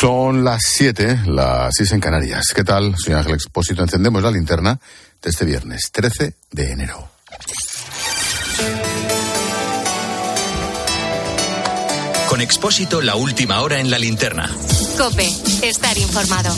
Son las 7, las 6 en Canarias. ¿Qué tal? Soy Ángel Expósito. Encendemos la linterna de este viernes 13 de enero. Con Expósito, la última hora en la linterna. COPE, estar informado.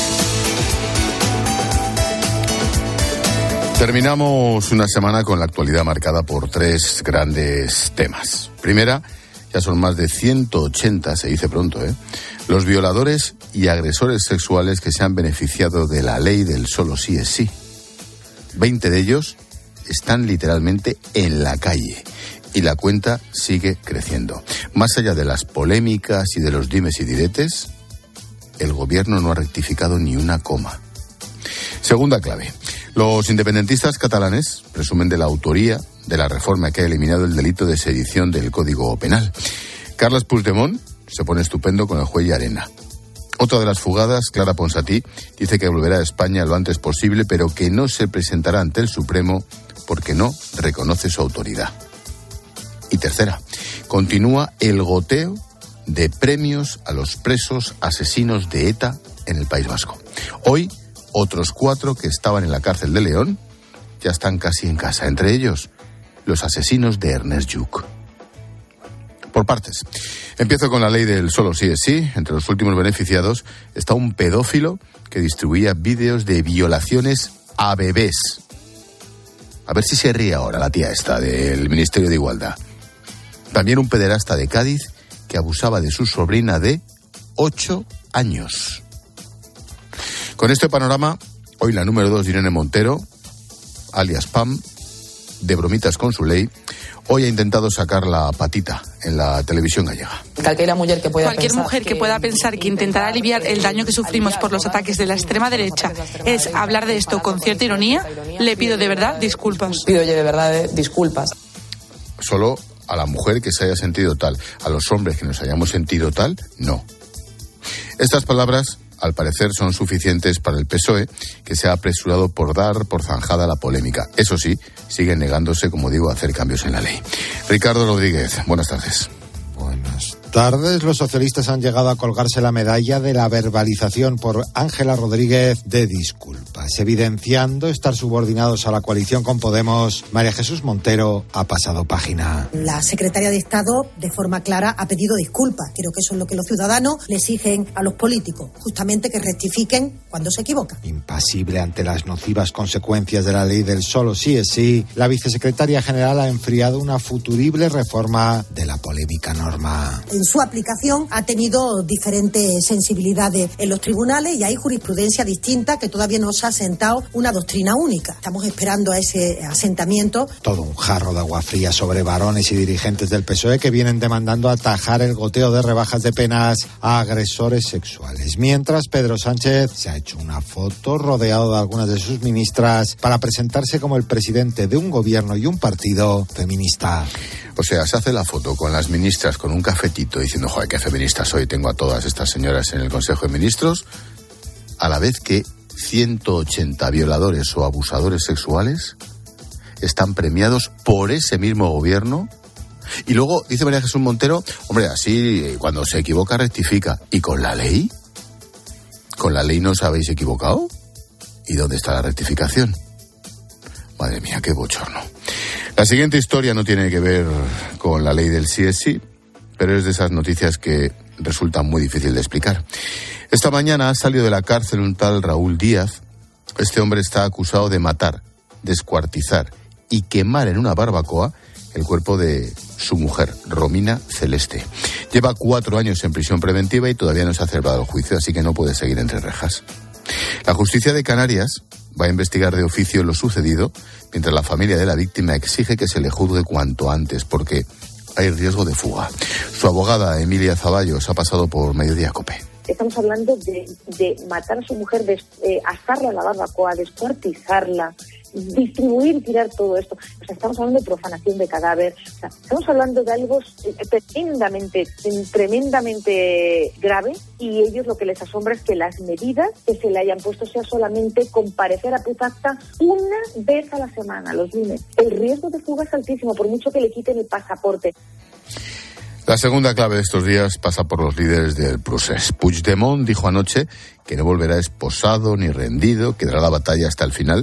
Terminamos una semana con la actualidad marcada por 3 grandes temas. Primera, ya son más de 180, se dice pronto, los violadores y agresores sexuales que se han beneficiado de la ley del solo sí es sí. 20 de ellos están literalmente en la calle y la cuenta sigue creciendo. Más allá de las polémicas y de los dimes y diretes, el gobierno no ha rectificado ni una coma. Segunda clave. Los independentistas catalanes presumen de la autoría de la reforma que ha eliminado el delito de sedición del Código Penal. Carles Puigdemont se pone estupendo con el juez Llarena. Otra de las fugadas, Clara Ponsatí, dice que volverá a España lo antes posible, pero que no se presentará ante el Supremo porque no reconoce su autoridad. Y tercera, continúa el goteo de premios a los presos asesinos de ETA en el País Vasco. Hoy, otros 4 que estaban en la cárcel de León ya están casi en casa, entre ellos los asesinos de Ernest Lluch. Por partes. Empiezo con la ley del solo sí es sí. Entre los últimos beneficiados está un pedófilo que distribuía vídeos de violaciones a bebés. A ver si se ríe ahora la tía esta del Ministerio de Igualdad. También un pederasta de Cádiz que abusaba de su sobrina de 8 años. Con este panorama, hoy la número 2, Irene Montero, alias Pam, de bromitas con su ley, hoy ha intentado sacar la patita en la televisión gallega. Cualquier mujer que pueda pensar que intentará aliviar el daño que sufrimos por los ataques de la extrema derecha es hablar de esto con cierta ironía, le pido de verdad disculpas. Solo a la mujer que se haya sentido tal, a los hombres que nos hayamos sentido tal, no. Estas palabras, al parecer, son suficientes para el PSOE, que se ha apresurado por dar por zanjada la polémica. Eso sí, siguen negándose, como digo, a hacer cambios en la ley. Ricardo Rodríguez, buenas tardes. Buenas tardes. Los socialistas han llegado a colgarse la medalla de la verbalización por Ángela Rodríguez de disculpas. Evidenciando estar subordinados a la coalición con Podemos, María Jesús Montero ha pasado página. La secretaria de Estado, de forma clara, ha pedido disculpas. Creo que eso es lo que los ciudadanos le exigen a los políticos, justamente que rectifiquen cuando se equivocan. Impasible ante las nocivas consecuencias de la ley del solo sí es sí, la vicesecretaria general ha enfriado una futurible reforma de la polémica norma. En su aplicación ha tenido diferentes sensibilidades en los tribunales y hay jurisprudencia distinta que todavía no se ha asentado una doctrina única. Estamos esperando a ese asentamiento. Todo un jarro de agua fría sobre varones y dirigentes del PSOE que vienen demandando atajar el goteo de rebajas de penas a agresores sexuales. Mientras, Pedro Sánchez se ha hecho una foto rodeado de algunas de sus ministras para presentarse como el presidente de un gobierno y un partido feminista. O sea, se hace la foto con las ministras con un cafetito diciendo, joder, qué feminista soy, tengo a todas estas señoras en el Consejo de Ministros, a la vez que 180 violadores o abusadores sexuales están premiados por ese mismo gobierno. Y luego, dice María Jesús Montero, hombre, así cuando se equivoca rectifica. ¿Y con la ley? ¿Con la ley no os habéis equivocado? ¿Y dónde está la rectificación? Madre mía, qué bochorno. La siguiente historia no tiene que ver con la ley del sí es sí, pero es de esas noticias que resultan muy difícil de explicar. Esta mañana ha salido de la cárcel un tal Raúl Díaz. Este hombre está acusado de matar, descuartizar y quemar en una barbacoa el cuerpo de su mujer, Romina Celeste. Lleva 4 años en prisión preventiva y todavía no se ha celebrado el juicio, así que no puede seguir entre rejas. La justicia de Canarias va a investigar de oficio lo sucedido, mientras la familia de la víctima exige que se le juzgue cuanto antes, porque hay riesgo de fuga. Su abogada, Emilia Zaballos, ha pasado por Mediodía COPE. Estamos hablando de matar a su mujer, de asarla a la barbacoa, descuartizarla, distribuir y tirar todo esto. O sea, estamos hablando de profanación de cadáver. O sea, estamos hablando de algo tremendamente grave, y ellos lo que les asombra es que las medidas que se le hayan puesto sea solamente comparecer a Puzacta una vez a la semana, los lunes. El riesgo de fuga es altísimo, por mucho que le quiten el pasaporte. La segunda clave de estos días pasa por los líderes del procés. Puigdemont dijo anoche que no volverá esposado ni rendido, que dará la batalla hasta el final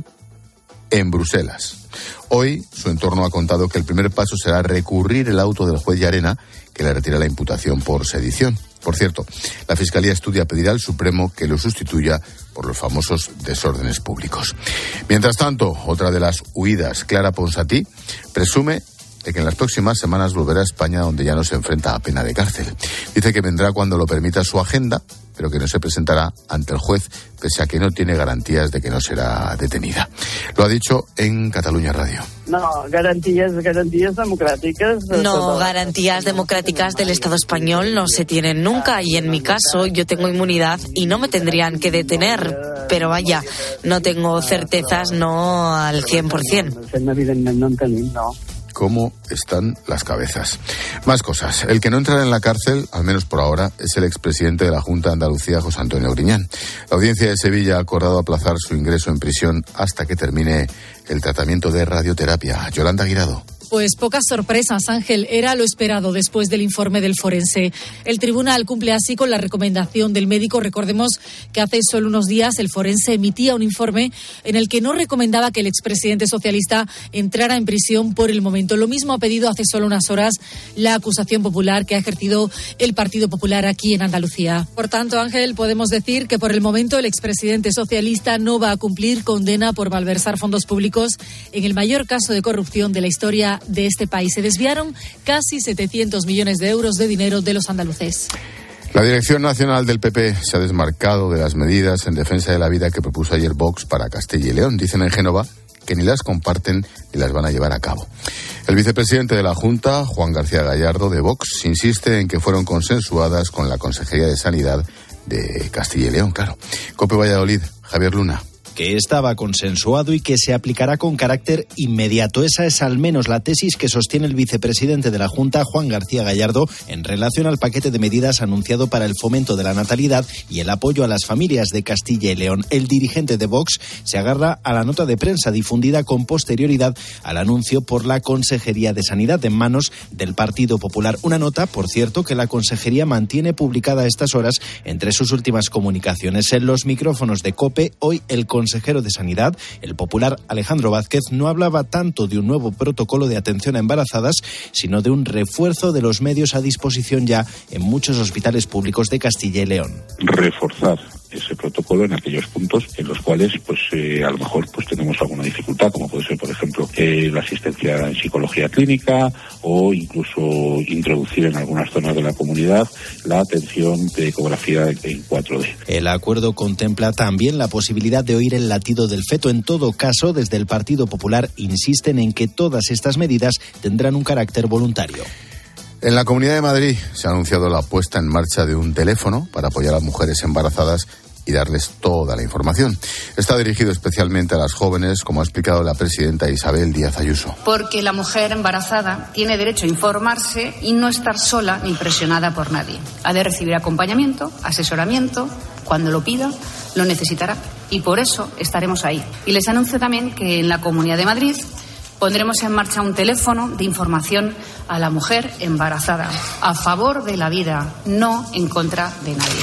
en Bruselas. Hoy su entorno ha contado que el primer paso será recurrir el auto del juez Llarena, que le retira la imputación por sedición. Por cierto, la Fiscalía estudia pedir al Supremo que lo sustituya por los famosos desórdenes públicos. Mientras tanto, otra de las huidas, Clara Ponsatí, presume de que en las próximas semanas volverá a España, donde ya no se enfrenta a pena de cárcel. Dice que vendrá cuando lo permita su agenda, pero que no se presentará ante el juez, pese a que no tiene garantías de que no será detenida. Lo ha dicho en Catalunya Radio. No, garantías democráticas. No, garantías democráticas del Estado español no se tienen nunca, y en mi caso yo tengo inmunidad y no me tendrían que detener. Pero vaya, no tengo certezas, no al 100%. Evidentment no en tenim, no. ¿Cómo están las cabezas? Más cosas. El que no entrará en la cárcel, al menos por ahora, es el expresidente de la Junta de Andalucía, José Antonio Griñán. La Audiencia de Sevilla ha acordado aplazar su ingreso en prisión hasta que termine el tratamiento de radioterapia. Yolanda Guirado. Pues pocas sorpresas, Ángel. Era lo esperado después del informe del forense. El tribunal cumple así con la recomendación del médico. Recordemos que hace solo unos días el forense emitía un informe en el que no recomendaba que el expresidente socialista entrara en prisión por el momento. Lo mismo ha pedido hace solo unas horas la acusación popular que ha ejercido el Partido Popular aquí en Andalucía. Por tanto, Ángel, podemos decir que por el momento el expresidente socialista no va a cumplir condena por malversar fondos públicos en el mayor caso de corrupción de la historia de este país. Se desviaron casi 700 millones de euros de dinero de los andaluces. La Dirección Nacional del PP se ha desmarcado de las medidas en defensa de la vida que propuso ayer Vox para Castilla y León. Dicen en Génova que ni las comparten ni las van a llevar a cabo. El vicepresidente de la Junta, Juan García Gallardo, de Vox, insiste en que fueron consensuadas con la Consejería de Sanidad de Castilla y León, claro. COPE Valladolid, Javier Luna. Que estaba consensuado y que se aplicará con carácter inmediato. Esa es al menos la tesis que sostiene el vicepresidente de la Junta, Juan García Gallardo, en relación al paquete de medidas anunciado para el fomento de la natalidad y el apoyo a las familias de Castilla y León. El dirigente de Vox se agarra a la nota de prensa difundida con posterioridad al anuncio por la Consejería de Sanidad en manos del Partido Popular. Una nota, por cierto, que la Consejería mantiene publicada a estas horas entre sus últimas comunicaciones. En los micrófonos de COPE, hoy el consejero de Sanidad, el popular Alejandro Vázquez, no hablaba tanto de un nuevo protocolo de atención a embarazadas, sino de un refuerzo de los medios a disposición ya en muchos hospitales públicos de Castilla y León. Reforzar ese protocolo en aquellos puntos en los cuales a lo mejor tenemos alguna dificultad, como puede ser, por ejemplo, la asistencia en psicología clínica, o incluso introducir en algunas zonas de la comunidad la atención de ecografía en 4D. El acuerdo contempla también la posibilidad de oír el latido del feto. En todo caso, desde el Partido Popular insisten en que todas estas medidas tendrán un carácter voluntario. En la Comunidad de Madrid se ha anunciado la puesta en marcha de un teléfono para apoyar a mujeres embarazadas y darles toda la información. Está dirigido especialmente a las jóvenes, como ha explicado la presidenta Isabel Díaz Ayuso. Porque la mujer embarazada tiene derecho a informarse y no estar sola ni presionada por nadie. Ha de recibir acompañamiento, asesoramiento, cuando lo pida, lo necesitará. Y por eso estaremos ahí. Y les anuncio también que en la Comunidad de Madrid pondremos en marcha un teléfono de información a la mujer embarazada, a favor de la vida, no en contra de nadie.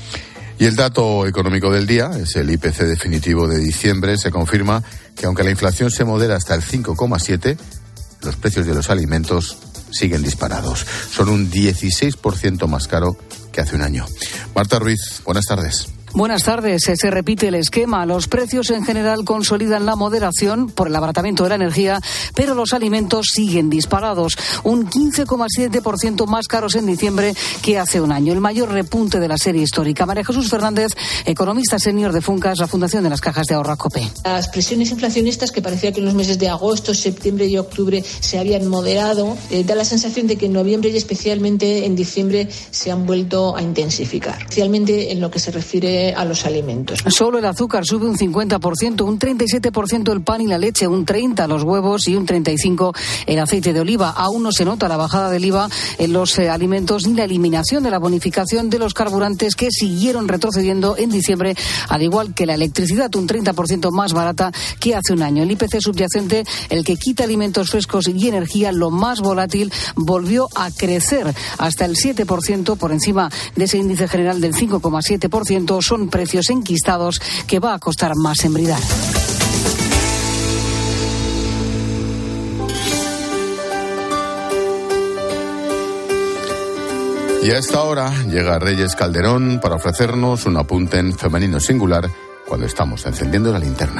Y el dato económico del día es el IPC definitivo de diciembre. Se confirma que aunque la inflación se modera hasta el 5,7, los precios de los alimentos siguen disparados. Son un 16% más caro que hace un año. Marta Ruiz, buenas tardes. Buenas tardes. Se repite el esquema. Los precios en general consolidan la moderación por el abaratamiento de la energía, pero los alimentos siguen disparados. Un 15,7% más caros en diciembre que hace un año. El mayor repunte de la serie histórica. María Jesús Fernández, economista senior de Funcas, la Fundación de las Cajas de Ahorro ACOPE. Las presiones inflacionistas, que parecía que en los meses de agosto, septiembre y octubre se habían moderado, da la sensación de que en noviembre y especialmente en diciembre se han vuelto a intensificar. Especialmente en lo que se refiere a los alimentos. Solo el azúcar sube un 50%, un 37% el pan y la leche, un 30% los huevos y un 35% el aceite de oliva. Aún no se nota la bajada del IVA en los alimentos ni la eliminación de la bonificación de los carburantes que siguieron retrocediendo en diciembre, al igual que la electricidad, un 30% más barata que hace un año. El IPC subyacente, el que quita alimentos frescos y energía, lo más volátil, volvió a crecer hasta el 7% por encima de ese índice general del 5,7%. Son precios enquistados que va a costar más embridar. Y a esta hora llega Reyes Calderón para ofrecernos un apunte en femenino singular cuando estamos encendiendo la linterna.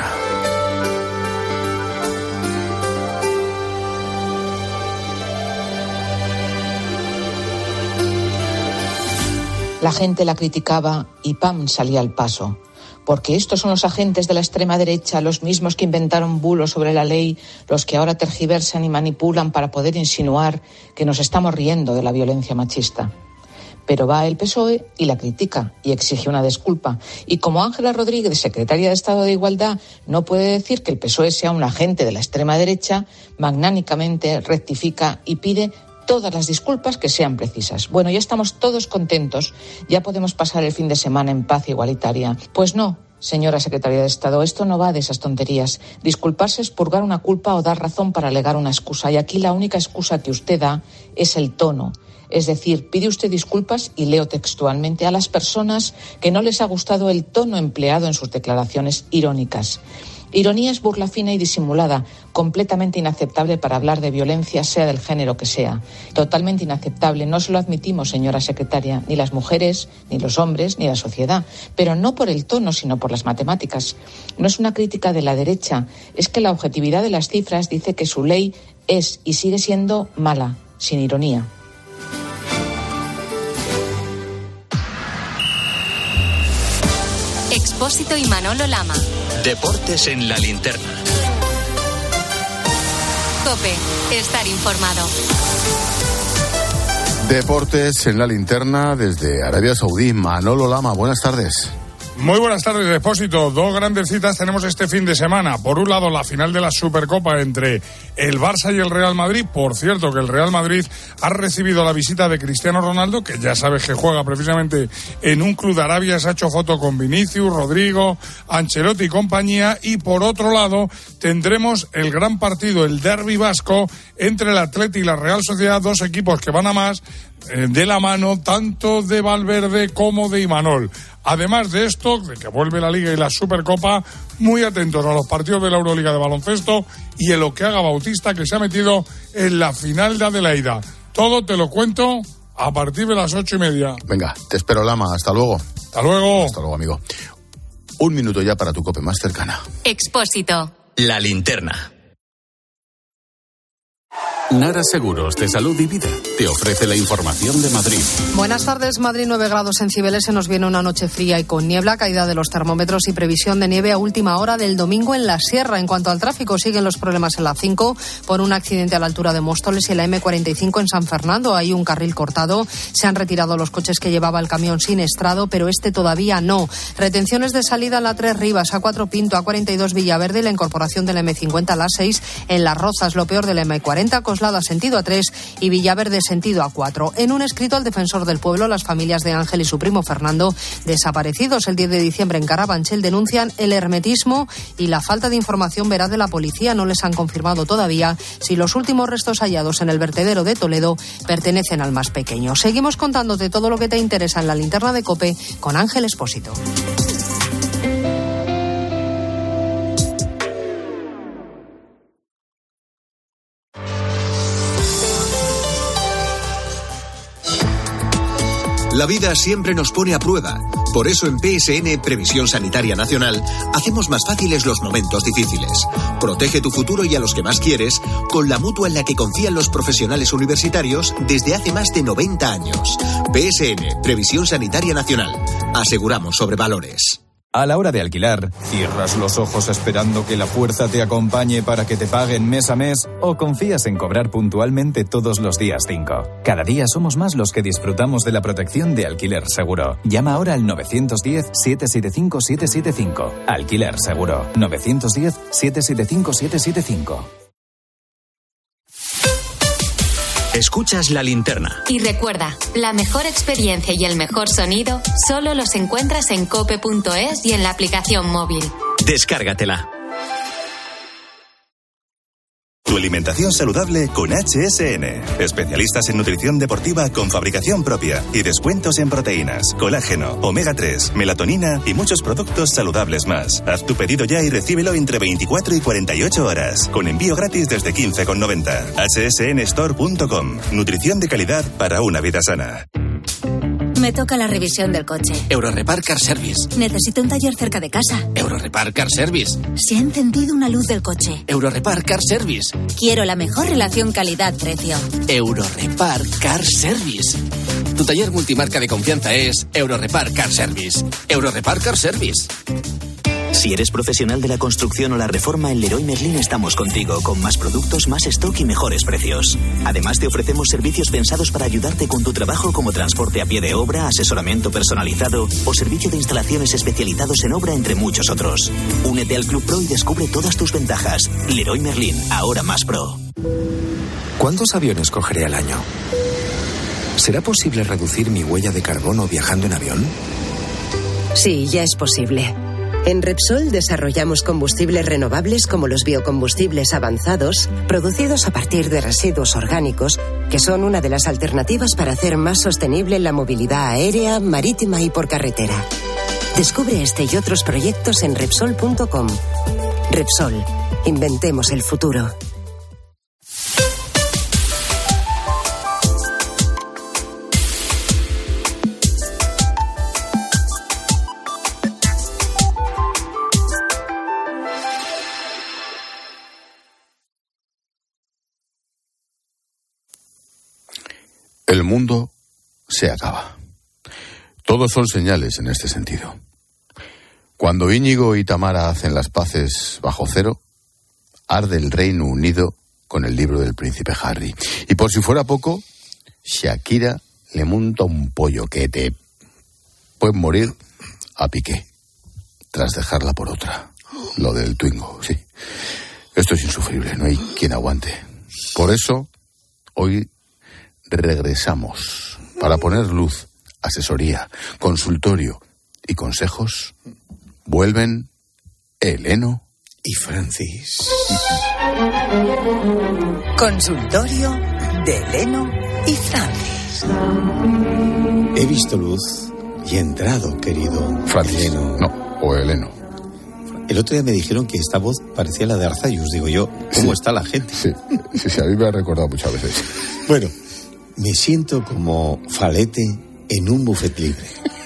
La gente la criticaba y ¡pam!, salía al paso. Porque estos son los agentes de la extrema derecha, los mismos que inventaron bulos sobre la ley, los que ahora tergiversan y manipulan para poder insinuar que nos estamos riendo de la violencia machista. Pero va el PSOE y la critica y exige una disculpa. Y como Ángela Rodríguez, secretaria de Estado de Igualdad, no puede decir que el PSOE sea un agente de la extrema derecha, magnánicamente rectifica y pide todas las disculpas que sean precisas. Bueno, ya estamos todos contentos, ya podemos pasar el fin de semana en paz igualitaria. Pues no, señora secretaria de Estado, esto no va de esas tonterías. Disculparse es purgar una culpa o dar razón para alegar una excusa. Y aquí la única excusa que usted da es el tono. Es decir, pide usted disculpas, y leo textualmente, a las personas que no les ha gustado el tono empleado en sus declaraciones irónicas. Ironía es burla fina y disimulada, completamente inaceptable para hablar de violencia, sea del género que sea. Totalmente inaceptable, no se lo admitimos, señora secretaria, ni las mujeres, ni los hombres, ni la sociedad. Pero no por el tono, sino por las matemáticas. No es una crítica de la derecha, es que la objetividad de las cifras dice que su ley es y sigue siendo mala, sin ironía. Expósito y Manolo Lama. Deportes en la linterna. COPE, estar informado. Deportes en la linterna desde Arabia Saudí. Manolo Lama, buenas tardes. Muy buenas tardes, Depósito. Dos grandes citas tenemos este fin de semana. Por un lado, la final de la Supercopa entre el Barça y el Real Madrid. Por cierto, que el Real Madrid ha recibido la visita de Cristiano Ronaldo, que ya sabes que juega precisamente en un club de Arabia. Se ha hecho foto con Vinicius, Rodrigo, Ancelotti y compañía. Y por otro lado, tendremos el gran partido, el derbi vasco, entre el Atleti y la Real Sociedad, dos equipos que van a más, de la mano tanto de Valverde como de Imanol. Además de esto, de que vuelve la Liga y la Supercopa, muy atentos a los partidos de la Euroliga de baloncesto y en lo que haga Bautista, que se ha metido en la final de Adelaida. Todo te lo cuento a partir de las 8:30. Venga, te espero, Lama. Hasta luego. Hasta luego. Hasta luego, amigo. Un minuto ya para tu COPE más cercana. Expósito. La linterna. Nara Seguros de Salud y Vida te ofrece la información de Madrid. Buenas tardes. Madrid, 9 grados en Cibeles. Se nos viene una noche fría y con niebla, caída de los termómetros y previsión de nieve a última hora del domingo en la Sierra. En cuanto al tráfico, siguen los problemas en la 5 por un accidente a la altura de Móstoles y en la M45 en San Fernando. Hay un carril cortado. Se han retirado los coches que llevaba el camión siniestrado, pero este todavía no. Retenciones de salida en la 3 Rivas, A4 Pinto, A42 Villaverde y la incorporación de la M50 a la 6 en Las Rozas. Lo peor de la M40, Coslada sentido A3 y Villaverde sentido A4. En un escrito al defensor del pueblo, las familias de Ángel y su primo Fernando, desaparecidos el 10 de diciembre en Carabanchel, denuncian el hermetismo y la falta de información veraz de la policía. No les han confirmado todavía si los últimos restos hallados en el vertedero de Toledo pertenecen al más pequeño. Seguimos contándote todo lo que te interesa en la linterna de COPE con Ángel Expósito. La vida siempre nos pone a prueba. Por eso en PSN, Previsión Sanitaria Nacional, hacemos más fáciles los momentos difíciles. Protege tu futuro y a los que más quieres con la mutua en la que confían los profesionales universitarios desde hace más de 90 años. PSN, Previsión Sanitaria Nacional. Aseguramos sobre valores. A la hora de alquilar, ¿cierras los ojos esperando que la fuerza te acompañe para que te paguen mes a mes o confías en cobrar puntualmente todos los días 5? Cada día somos más los que disfrutamos de la protección de Alquiler Seguro. Llama ahora al 910-775-775. Alquiler Seguro. 910-775-775. Escuchas La Linterna. Y recuerda, la mejor experiencia y el mejor sonido solo los encuentras en cope.es y en la aplicación móvil. Descárgatela. Tu alimentación saludable con HSN. Especialistas en nutrición deportiva con fabricación propia y descuentos en proteínas, colágeno, omega 3, melatonina y muchos productos saludables más. Haz tu pedido ya y recíbelo entre 24 y 48 horas. Con envío gratis desde 15,90. hsnstore.com. Nutrición de calidad para una vida sana. Me toca la revisión del coche. Eurorepar Car Service. Necesito un taller cerca de casa. Eurorepar Car Service. Se ha encendido una luz del coche. Eurorepar Car Service. Quiero la mejor relación calidad-precio. Eurorepar Car Service. Tu taller multimarca de confianza es Eurorepar Car Service. Eurorepar Car Service. Si eres profesional de la construcción o la reforma, en Leroy Merlin estamos contigo, con más productos, más stock y mejores precios. Además, te ofrecemos servicios pensados para ayudarte con tu trabajo, como transporte a pie de obra, asesoramiento personalizado o servicio de instalaciones especializados en obra, entre muchos otros. Únete al Club Pro y descubre todas tus ventajas. Leroy Merlin, ahora más pro. ¿Cuántos aviones cogeré al año? ¿Será posible reducir mi huella de carbono viajando en avión? Sí, ya es posible. En Repsol desarrollamos combustibles renovables como los biocombustibles avanzados, producidos a partir de residuos orgánicos, que son una de las alternativas para hacer más sostenible la movilidad aérea, marítima y por carretera. Descubre este y otros proyectos en Repsol.com. Repsol, inventemos el futuro. El mundo se acaba. Todos son señales en este sentido. Cuando Íñigo y Tamara hacen las paces bajo cero, arde el Reino Unido con el libro del príncipe Harry. Y por si fuera poco, Shakira le monta un pollo que te puede morir a piqué, tras dejarla por otra. Lo del Twingo, sí. Esto es insufrible, no hay quien aguante. Por eso, hoy regresamos para poner luz, asesoría, consultorio y consejos. Vuelven Eleno y Francis. Consultorio de Eleno y Francis. He visto luz y he entrado, querido Francis. Eleno. No, o Eleno. El otro día me dijeron que esta voz parecía la de Arzayus. Digo yo, ¿cómo está la gente? Sí, a mí me ha recordado muchas veces. Bueno, me siento como Falete en un buffet libre.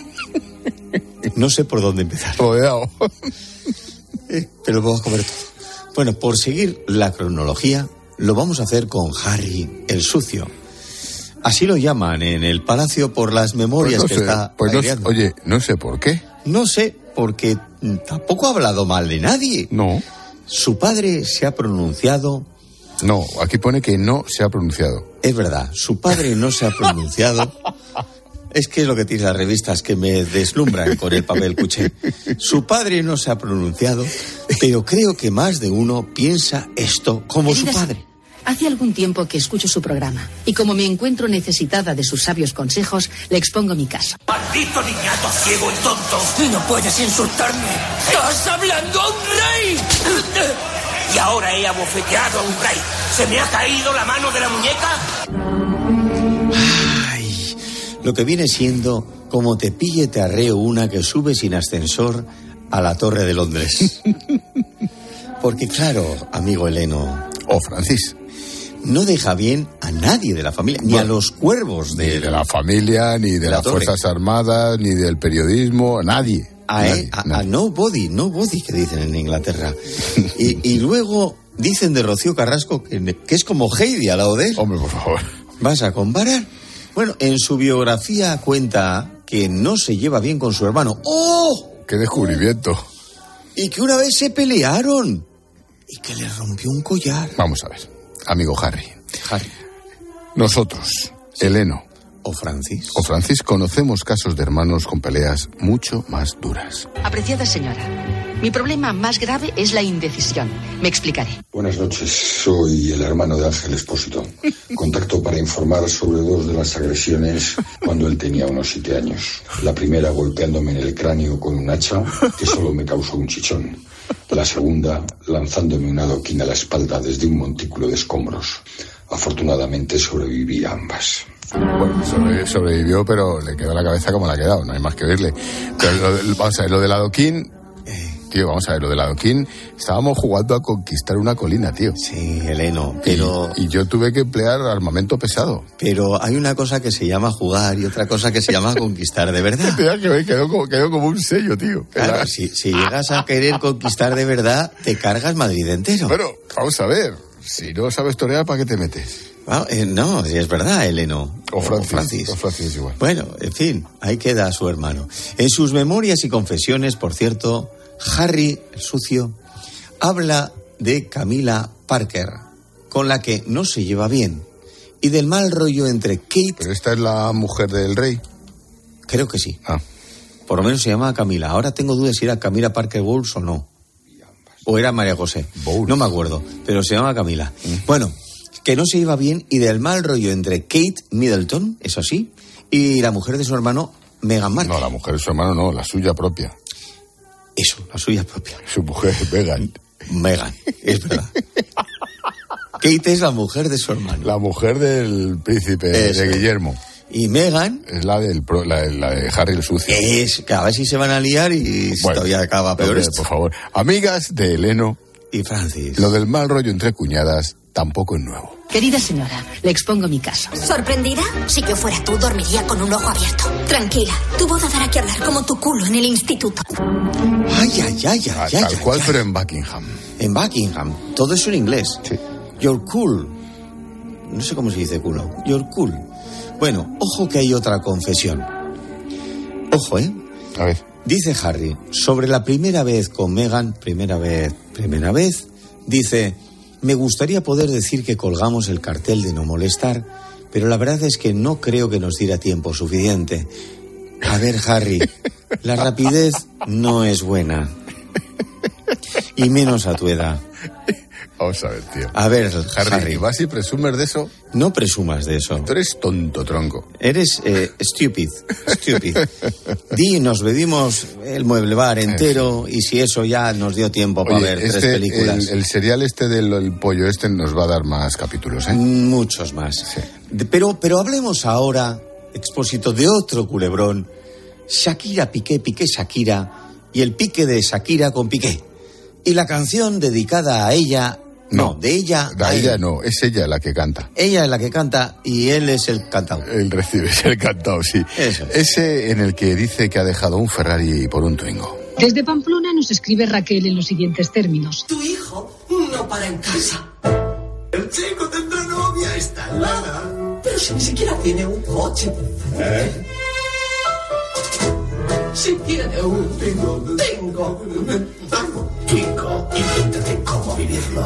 No sé por dónde empezar. Rodeado. Pero vamos a comer todo. Bueno, por seguir la cronología, lo vamos a hacer con Harry el Sucio. Así lo llaman en el palacio por las memorias que está aireando. Oye, no sé por qué. No sé, porque tampoco ha hablado mal de nadie. No. Su padre se ha pronunciado. No, aquí pone que no se ha pronunciado. Es verdad, su padre no se ha pronunciado. Es que es lo que tiene las revistas, que me deslumbran con el papel cuché. Su padre no se ha pronunciado, pero creo que más de uno piensa esto como su padre. Hace algún tiempo que escucho su programa y como me encuentro necesitada de sus sabios consejos, le expongo mi caso. ¡Maldito niñato ciego y tonto! ¡No puedes insultarme! ¡Estás hablando a un rey! Y ahora he abofeteado a un rey. ¿Se me ha caído la mano de la muñeca? Ay, lo que viene siendo como te pille te arreo una que sube sin ascensor a la Torre de Londres. Porque claro, amigo Eleno... O Francis. No deja bien a nadie de la familia, ni a los cuervos ni de la familia, ni de las Fuerzas Armadas, ni del periodismo, a nadie. A nobody, que dicen en Inglaterra. y luego dicen de Rocío Carrasco que es como Heidi al lado de él. Hombre, por favor. ¿Vas a comparar? Bueno, en su biografía cuenta que no se lleva bien con su hermano. ¡Oh! ¡Qué descubrimiento! Y que una vez se pelearon y que le rompió un collar. Vamos a ver, amigo Harry. Nosotros, Heleno o Francis, conocemos casos de hermanos con peleas mucho más duras. Apreciada señora, mi problema más grave es la indecisión. Me explicaré. Buenas noches, soy el hermano de Ángel Expósito. Contacto para informar sobre 2 de las agresiones cuando él tenía unos 7 años. La primera golpeándome en el cráneo con un hacha que solo me causó un chichón. La segunda lanzándome un adoquín a la espalda desde un montículo de escombros. Afortunadamente sobreviví a ambas. Bueno, sobrevivió, pero le quedó la cabeza como le ha quedado, no hay más que oírle. Pero vamos a ver, lo del adoquín... Tío, vamos a ver, lo del adoquín, estábamos jugando a conquistar una colina, tío. Sí, Heleno, pero... Y yo tuve que emplear armamento pesado. Pero hay una cosa que se llama jugar y otra cosa que se llama conquistar de verdad. Quedó como un sello, tío. Claro, si llegas a querer conquistar de verdad, te cargas Madrid entero. Bueno, vamos a ver, si no sabes torear, ¿para qué te metes? No, es verdad, Heleno. O Francis igual. Bueno, en fin, ahí queda su hermano. En sus memorias y confesiones, por cierto... Harry, el sucio, habla de Camila Parker, con la que no se lleva bien, y del mal rollo entre Kate... ¿Pero esta es la mujer del rey? Creo que sí. Por lo menos se llama Camila. Ahora tengo dudas si era Camila Parker Bowles o no. O era María José. Bowles. No me acuerdo, pero se llama Camila. Bueno, que no se lleva bien, y del mal rollo entre Kate Middleton, eso sí, y la mujer de su hermano, Meghan Markle. No, la mujer de su hermano no, la suya propia. Eso, la suya propia. Su mujer, Meghan, es verdad. Kate es la mujer de su hermano. La mujer del príncipe de Guillermo. Y Meghan... Es la de Harry el sucio. Es que a ver si se van a liar y todavía acaba peor esto. Por favor. Amigas de Heleno y Francis. Lo del mal rollo entre cuñadas tampoco es nuevo. Querida señora, le expongo mi caso. ¿Sorprendida? Si yo fuera tú, dormiría con un ojo abierto. Tranquila, tu boda dará que hablar como tu culo en el instituto. Ay. Tal cual, pero en Buckingham. En Buckingham. Todo eso en inglés. Sí. You're cool. No sé cómo se dice culo. You're cool. Bueno, ojo que hay otra confesión. Ojo, A ver. Dice Harry, sobre la primera vez con Meghan, primera vez, dice... Me gustaría poder decir que colgamos el cartel de no molestar, pero la verdad es que no creo que nos diera tiempo suficiente. A ver, Harry, la rapidez no es buena. Y menos a tu edad. Vamos a ver, tío. A ver, Harry. ¿Vas y presumes de eso? No presumas de eso. Tú eres tonto, tronco. Eres stupid. Nos bebimos el mueble bar entero y si eso ya nos dio tiempo para ver 3 películas. El serial del pollo nos va a dar más capítulos, ¿eh? Muchos más. Sí. Pero hablemos ahora, Expósito, de otro culebrón. Shakira, Piqué, Shakira y el pique de Shakira con Piqué. Y la canción dedicada a ella... No, de ella... A ella no, es ella la que canta. Ella es la que canta y él es el cantado. Él recibe, es el cantado, sí. Eso. Ese en el que dice que ha dejado un Ferrari por un Twingo. Desde Pamplona nos escribe Raquel en los siguientes términos. Tu hijo no para en casa. El chico tendrá novia, está Lara. Pero si ni siquiera tiene un coche. Si tiene un Twingo. Invéntate cómo vivirlo.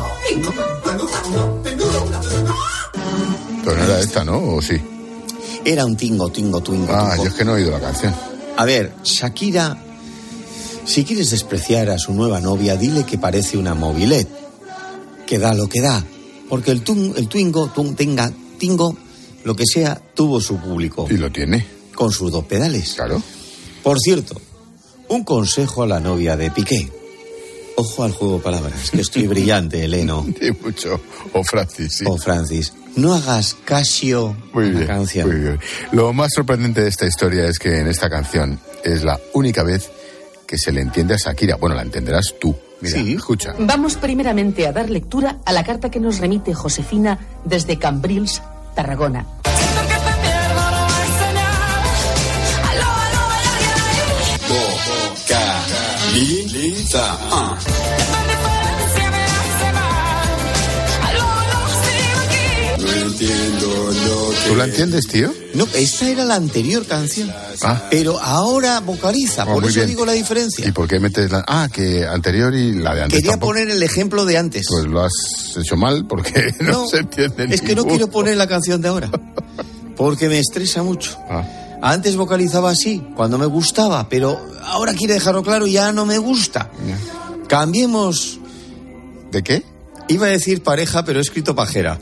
Pero no era esta, ¿no? ¿O sí? Era un Twingo. Yo es que no he oído la canción. A ver, Shakira, si quieres despreciar a su nueva novia, dile que parece una mobilet. Que da lo que da. Porque el Twingo, lo que sea, tuvo su público. Y lo tiene. Con sus 2 pedales. Claro. Por cierto, un consejo a la novia de Piqué. Ojo al juego de palabras, que estoy brillante, Heleno. Sí, mucho. O Francis, sí. O Francis. No hagas Casio en la canción. Muy bien. Lo más sorprendente de esta historia es que en esta canción es la única vez que se le entiende a Shakira. Bueno, la entenderás tú. Mira, sí. Escucha. Vamos primeramente a dar lectura a la carta que nos remite Josefina desde Cambrils, Tarragona. No entiendo lo que ¿Tú la entiendes, tío? No, esta era la anterior canción. Pero ahora vocaliza, por eso digo la diferencia. ¿Y por qué metes la...? Que anterior y la de antes Quería tampoco. poner el ejemplo de antes. Pues lo has hecho mal porque no se entiende. Es que no quiero poner la canción de ahora. Porque me estresa mucho. Antes vocalizaba así, cuando me gustaba, pero ahora quiere dejarlo claro, ya no me gusta. Cambiemos... ¿De qué? Iba a decir pareja, pero he escrito pajera.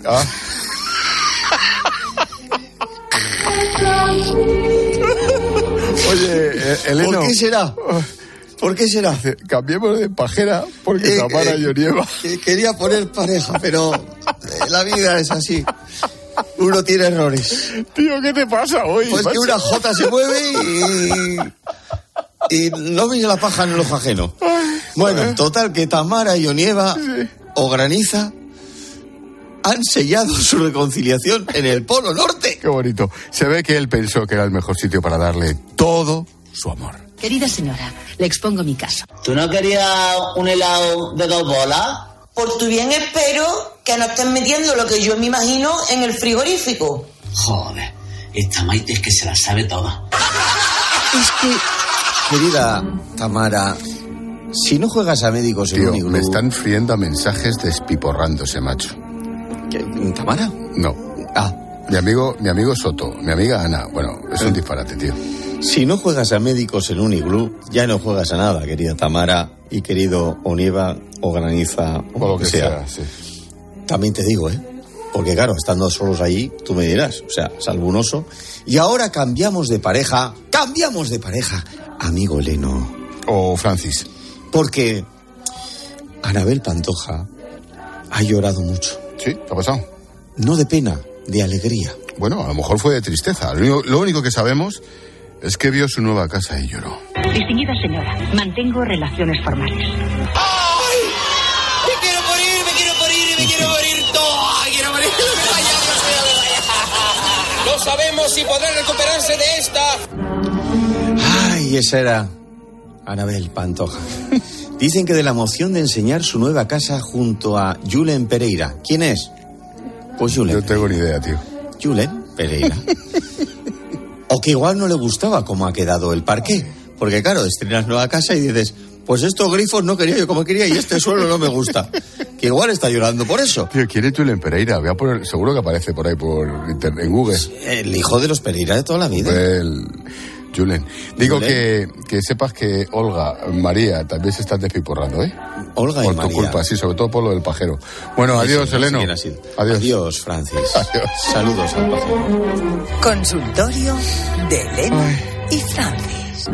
Oye, Eleno. ¿Por qué será? ¿Por qué será? Cambiemos de pajera porque Tamara Yonieva. Quería poner pareja, pero la vida es así. Uno tiene errores. Tío, ¿qué te pasa hoy? Pues que una J se mueve y no ves la paja en el ojo ajeno. Bueno, total, que Tamara Yonieva o Graniza han sellado su reconciliación en el Polo Norte. Qué bonito. Se ve que él pensó que era el mejor sitio para darle todo su amor. Querida señora, le expongo mi caso. ¿Tú no querías un helado de 2 bolas? Por tu bien espero que no estés metiendo lo que yo me imagino en el frigorífico. Joder, esta Maite es que se la sabe toda. Es que, querida Tamara, si no juegas a médicos en Uniglú... me están friendo a mensajes despiporrándose, macho. ¿Tamara? No. Mi amigo Soto, mi amiga Ana. Bueno, es un disparate, tío. Si no juegas a médicos en Uniglú, ya no juegas a nada, querida Tamara y querido Onieva o Graniza o lo que sea. Sí. También te digo, porque claro, estando solos allí, tú me dirás, o sea, salvo un oso. Y ahora cambiamos de pareja, amigo Eleno. O Francis. Porque Anabel Pantoja ha llorado mucho. ¿Sí? ¿Qué ha pasado? No de pena, de alegría. Bueno, a lo mejor fue de tristeza. Lo único que sabemos es que vio su nueva casa y lloró. Distinguida señora, mantengo relaciones formales. ¡Ay! ¡Me quiero morir! ¡Oh, quiero morir! No sabemos si podrá recuperarse de esta. Ay, esa era Anabel Pantoja. Dicen que de la emoción de enseñar su nueva casa junto a Julen Pereira. ¿Quién es? Pues Julen. No tengo ni idea, tío. Julen Pereira. O que igual no le gustaba cómo ha quedado el parqué. Porque claro, estrenas nueva casa y dices, pues estos grifos no quería yo como quería y este suelo no me gusta. Que igual está llorando por eso. Tío, ¿quién es Julen Pereira? Voy a poner, seguro que aparece por ahí en Google. El hijo de los Pereira de toda la vida. Julen. Digo que sepas que Olga, María, también se están despiporrando, Olga y por María. tu culpa, sí, sobre todo por lo del pajero. Bueno, adiós, Eleno. Adiós. Adiós, Francis. Adiós. Saludos al pajero. Consultorio de Eleno y Francis.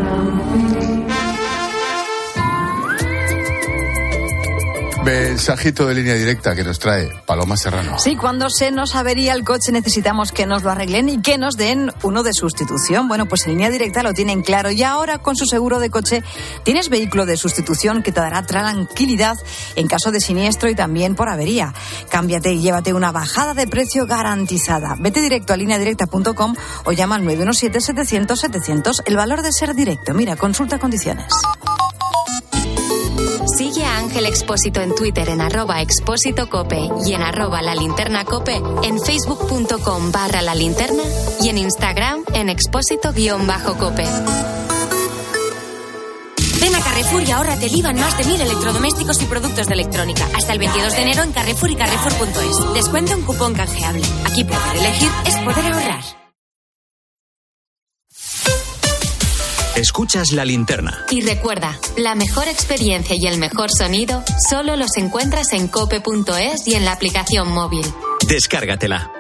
Mensajito de línea directa que nos trae Paloma Serrano. Sí, cuando se nos avería el coche necesitamos que nos lo arreglen y que nos den uno de sustitución. Bueno, pues en línea directa lo tienen claro. Y ahora con su seguro de coche tienes vehículo de sustitución que te dará tranquilidad en caso de siniestro y también por avería. Cámbiate y llévate una bajada de precio garantizada. Vete directo a lineadirecta.com o llama al 917-700-700. El valor de ser directo. Mira, consulta condiciones. Sigue a Ángel Expósito en Twitter en @expósitocope y en @lalinternacope, en facebook.com/lalinterna y en Instagram en expósito_cope. Ven a Carrefour y ahórrate el IVA en más de 1000 electrodomésticos y productos de electrónica. Hasta el 22 de enero en Carrefour y Carrefour.es. Descuenta un cupón canjeable. Aquí poder elegir es poder ahorrar. Escuchas La Linterna. Y recuerda, la mejor experiencia y el mejor sonido solo los encuentras en cope.es y en la aplicación móvil. Descárgatela.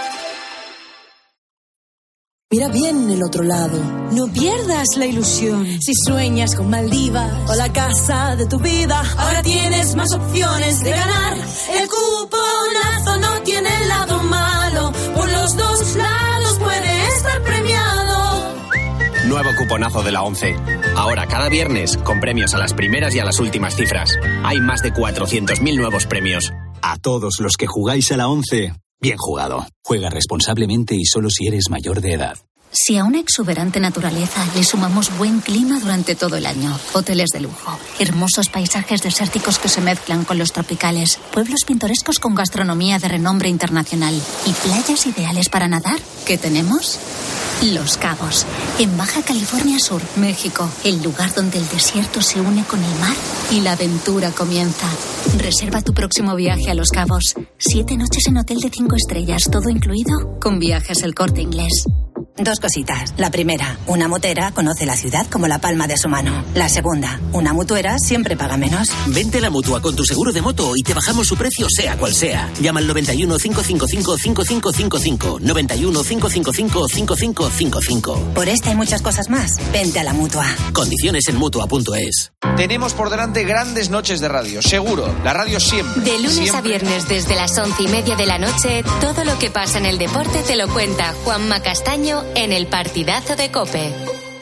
Mira bien el otro lado. No pierdas la ilusión. Si sueñas con Maldivas o la casa de tu vida, ahora tienes más opciones de ganar. El cuponazo no tiene lado malo. Por los dos lados puede estar premiado. Nuevo cuponazo de la 11. Ahora cada viernes con premios a las primeras y a las últimas cifras. Hay más de 400.000 nuevos premios. A todos los que jugáis a la 11, bien jugado. Juega responsablemente y solo si eres mayor de edad. Si a una exuberante naturaleza le sumamos buen clima durante todo el año, hoteles de lujo, hermosos paisajes desérticos que se mezclan con los tropicales, pueblos pintorescos con gastronomía de renombre internacional y playas ideales para nadar, ¿qué tenemos? Los Cabos, en Baja California Sur, México, el lugar donde el desierto se une con el mar y la aventura comienza. Reserva tu próximo viaje a Los Cabos. 7 noches en hotel de 5 estrellas, todo incluido, con Viajes El Corte Inglés. 2 cositas. La primera, una motera conoce la ciudad como la palma de su mano. La segunda, una mutuera siempre paga menos. Vente a la Mutua con tu seguro de moto y te bajamos su precio sea cual sea. Llama al 91 555 5555. 91 555 5555. Por esta y muchas cosas más, vente a la Mutua. Condiciones en Mutua.es. Tenemos por delante grandes noches de radio, seguro. La radio siempre. De lunes siempre. a viernes desde las 11:30 de la noche, todo lo que pasa en el deporte te lo cuenta Juanma Castaño en el Partidazo de COPE.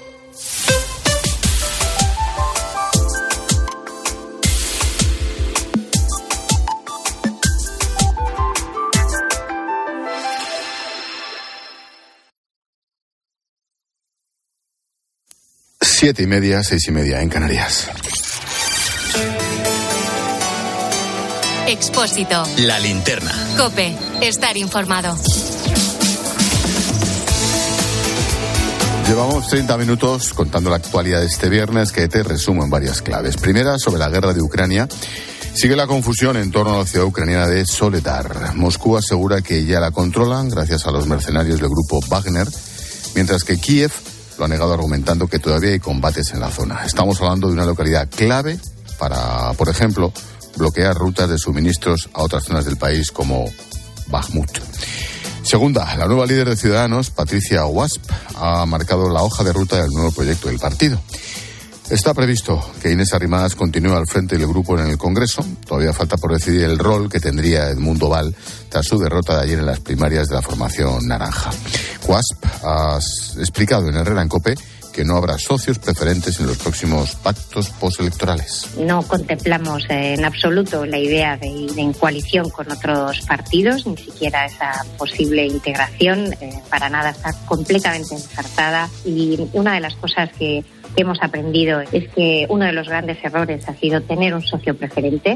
Siete y media, 6:30 en Canarias. Expósito. La linterna. COPE. Estar informado. Llevamos 30 minutos contando la actualidad de este viernes, que te resumo en varias claves. Primera, sobre la guerra de Ucrania. Sigue la confusión en torno a la ciudad ucraniana de Soledar. Moscú asegura que ya la controlan gracias a los mercenarios del grupo Wagner, mientras que Kiev lo ha negado argumentando que todavía hay combates en la zona. Estamos hablando de una localidad clave para, por ejemplo, bloquear rutas de suministros a otras zonas del país como Bakhmut. Segunda, la nueva líder de Ciudadanos, Patricia Wasp, ha marcado la hoja de ruta del nuevo proyecto del partido. Está previsto que Inés Arrimadas continúe al frente del grupo en el Congreso. Todavía falta por decidir el rol que tendría Edmundo Val tras su derrota de ayer en las primarias de la formación naranja. Wasp ha explicado en Herrera en COPE que no habrá socios preferentes en los próximos pactos postelectorales. No contemplamos en absoluto la idea de ir en coalición con otros partidos, ni siquiera esa posible integración. Para nada, está completamente descartada. Y una de las cosas que hemos aprendido es que uno de los grandes errores ha sido tener un socio preferente.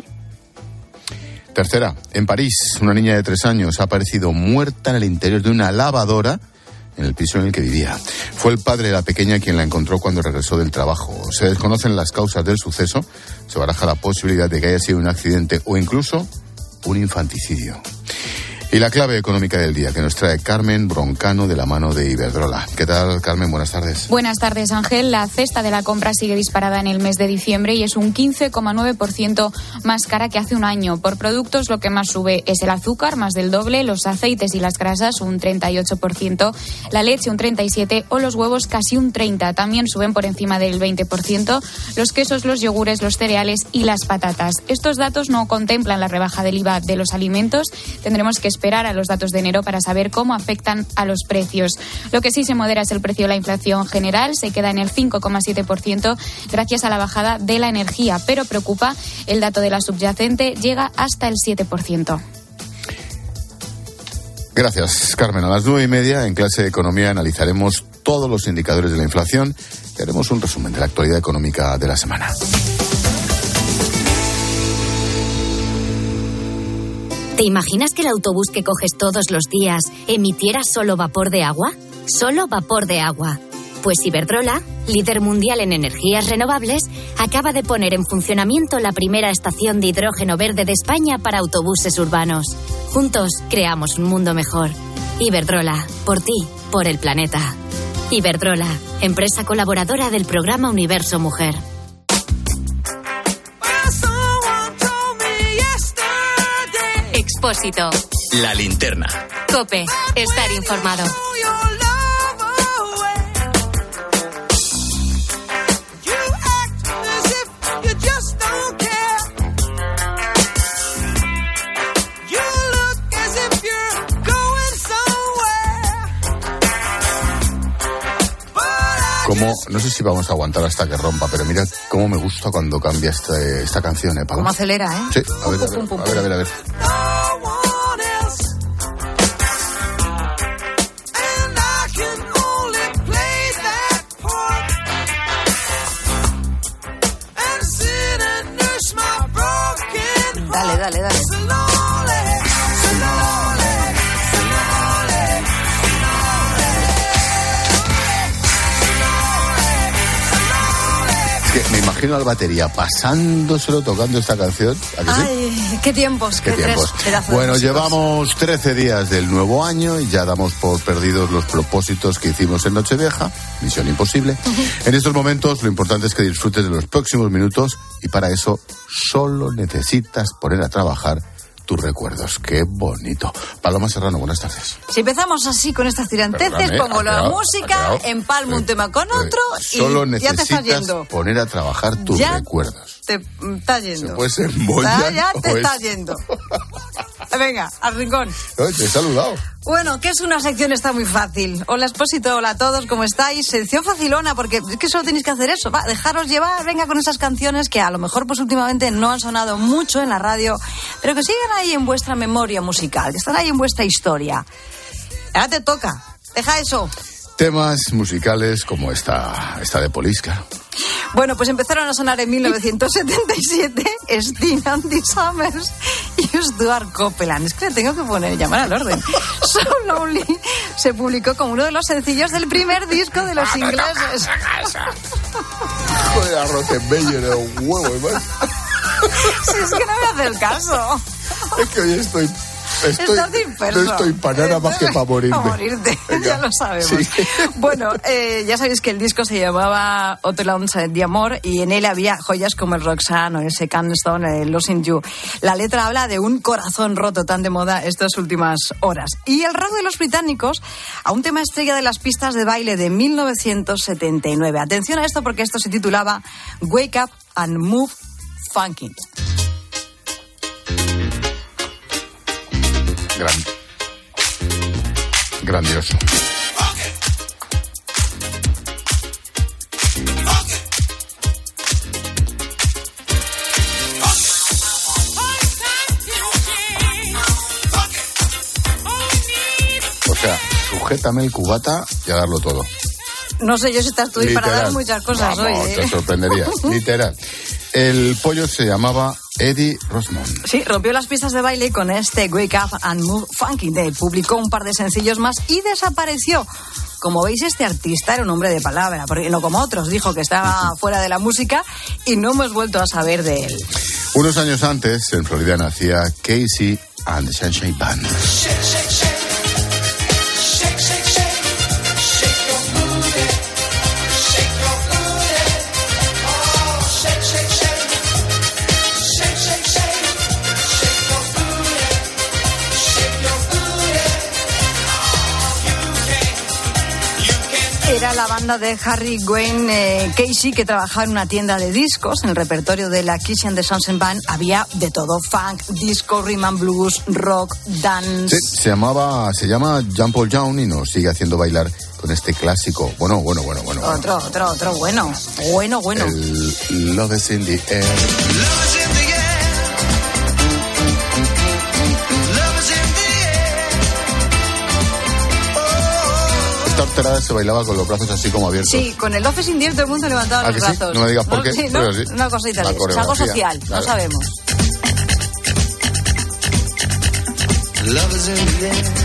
Tercera, en París, una niña de 3 años ha aparecido muerta en el interior de una lavadora en el piso en el que vivía. Fue el padre de la pequeña quien la encontró cuando regresó del trabajo. Se desconocen las causas del suceso. Se baraja la posibilidad de que haya sido un accidente o incluso un infanticidio. Y la clave económica del día que nos trae Carmen Broncano de la mano de Iberdrola. ¿Qué tal, Carmen? Buenas tardes. Buenas tardes, Ángel. La cesta de la compra sigue disparada en el mes de diciembre y es un 15,9% más cara que hace un año. Por productos, lo que más sube es el azúcar, más del doble, los aceites y las grasas, un 38%, la leche, un 37% o los huevos, casi un 30%. También suben por encima del 20% los quesos, los yogures, los cereales y las patatas. Estos datos no contemplan la rebaja del IVA de los alimentos. Tendremos que esperar a los datos de enero para saber cómo afectan a los precios. Lo que sí se modera es el precio de la inflación general, se queda en el 5,7% gracias a la bajada de la energía, pero preocupa el dato de la subyacente, llega hasta el 7%. Gracias, Carmen. A las 9:30 en clase de economía analizaremos todos los indicadores de la inflación y haremos un resumen de la actualidad económica de la semana. ¿Te imaginas que el autobús que coges todos los días emitiera solo vapor de agua? Solo vapor de agua. Pues Iberdrola, líder mundial en energías renovables, acaba de poner en funcionamiento la primera estación de hidrógeno verde de España para autobuses urbanos. Juntos creamos un mundo mejor. Iberdrola, por ti, por el planeta. Iberdrola, empresa colaboradora del programa Universo Mujer. Expósito. La linterna. COPE. Estar informado. No sé si vamos a aguantar hasta que rompa, pero mira cómo me gusta cuando cambia esta canción, Pablo. Cómo acelera, ¿eh? Sí, a ver. Dale, dale, dale. Que me imagino al batería pasándoselo tocando esta canción. ¿A que sí? Ay, qué tiempos, qué tiempos. Bueno, llevamos 13 días del nuevo año y ya damos por perdidos los propósitos que hicimos en Nochevieja. Misión imposible. En estos momentos lo importante es que disfrutes de los próximos minutos y para eso solo necesitas poner a trabajar tus recuerdos. Qué bonito. Paloma Serrano, buenas tardes. Si empezamos así con estas tiranteces, pongo la música, empalmo un tema con otro solo y ya te estás yendo. Necesitas poner a trabajar tus recuerdos. Te está yendo. Se puede ser Boyan ya te está yendo. Venga, al rincón. No, te he saludado. Bueno, que es una sección, está muy fácil. Hola, Expósito, hola a todos, ¿cómo estáis? Sección facilona, porque es que solo tenéis que hacer eso. Va, dejaros llevar, venga, con esas canciones que a lo mejor pues últimamente no han sonado mucho en la radio, pero que siguen ahí en vuestra memoria musical, que están ahí en vuestra historia. Ahora te toca, deja eso. Temas musicales como esta de Police, claro. Bueno, pues empezaron a sonar en 1977 Sting and the Summers y Stuart Copeland. Es que le tengo que llamar al orden. So Lonely se publicó como uno de los sencillos del primer disco de los ingleses. Joder, a Rottenmeier, un huevo, hermano. Si es que no me hace el caso. Es que hoy estoy no estoy para nada más que para morirme. Para morirte, ya lo sabemos. Sí. Bueno, ya sabéis que el disco se llamaba Hotel de Amor y en él había joyas como el Roxanne o el Second Stone, el Losing You. La letra habla de un corazón roto tan de moda estas últimas horas. Y el rasgo de los británicos a un tema estrella de las pistas de baile de 1979. Atención a esto porque esto se titulaba Wake Up and Move Funky. Grandioso. O sea, sujétame el cubata y a darlo todo. No sé yo si estás tú ahí para dar muchas cosas. Vamos, hoy. Te sorprenderías, literal. El pollo se llamaba Eddie Rosmond. Sí, rompió las pistas de baile con este Wake Up and Move Funky Day. Publicó un par de sencillos más y desapareció. Como veis, este artista era un hombre de palabra, porque no como otros, dijo que estaba fuera de la música y no hemos vuelto a saber de él. Unos años antes, en Florida, nacía Casey and the Sunshine Band. Era la banda de Harry Wayne Casey, que trabajaba en una tienda de discos. En el repertorio de la Casey and the Sunshine Band había de todo: funk, disco, rhythm and blues, rock, dance. Sí, se llama Jean Paul Young y nos sigue haciendo bailar con este clásico. Bueno. Otro bueno. El Love is in the Air. Esta horterada se bailaba con los brazos así como abiertos. Sí, con el Love is in the Air todo el mundo levantaba los brazos. Sí? No me digas por qué. Sí, pero sí. Una cosita, es algo social, claro. No sabemos. Love is in the air.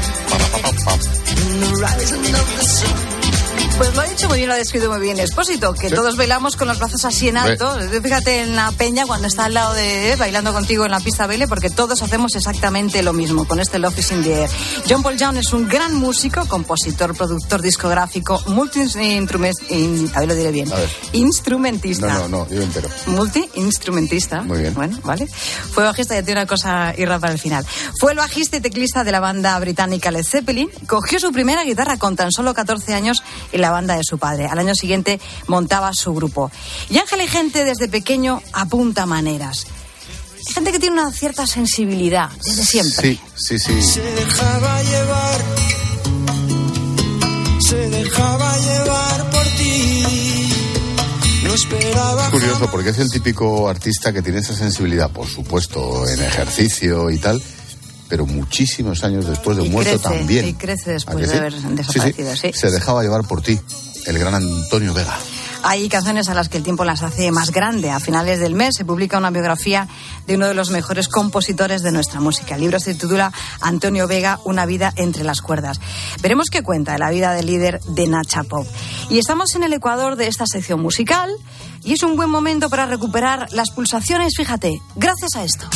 Pues lo ha dicho muy bien, lo ha descrito muy bien Expósito, que sí. Todos bailamos con los brazos así en alto. Fíjate en la peña cuando está al lado de bailando contigo en la pista de baile, porque todos hacemos exactamente lo mismo con este Love is in the Air. John Paul Young es un gran músico, compositor, productor discográfico, instrumentista. No, digo entero. Multi-instrumentista. Muy bien. Bueno, vale. Fue bajista, ya tiene una cosa irra para el final. Fue el bajista y teclista de la banda británica Led Zeppelin. Cogió su primera guitarra con tan solo 14 años en la banda de su padre. Al año siguiente montaba su grupo. Y Ángel y gente desde pequeño apunta maneras. Hay gente que tiene una cierta sensibilidad desde siempre. Sí. Se dejaba llevar por ti. No esperaba. Es curioso porque es el típico artista que tiene esa sensibilidad, por supuesto, en ejercicio y tal, pero muchísimos años después de muerto también. Y crece después de haber desaparecido, sí. Se dejaba llevar por ti. el gran Antonio Vega. Hay canciones a las que el tiempo las hace más grande. A finales del mes se publica una biografía de uno de los mejores compositores de nuestra música. El libro se titula Antonio Vega, una vida entre las cuerdas. Veremos qué cuenta de la vida del líder de Nacha Pop. Y estamos en el ecuador de esta sección musical y es un buen momento para recuperar las pulsaciones, fíjate, gracias a esto.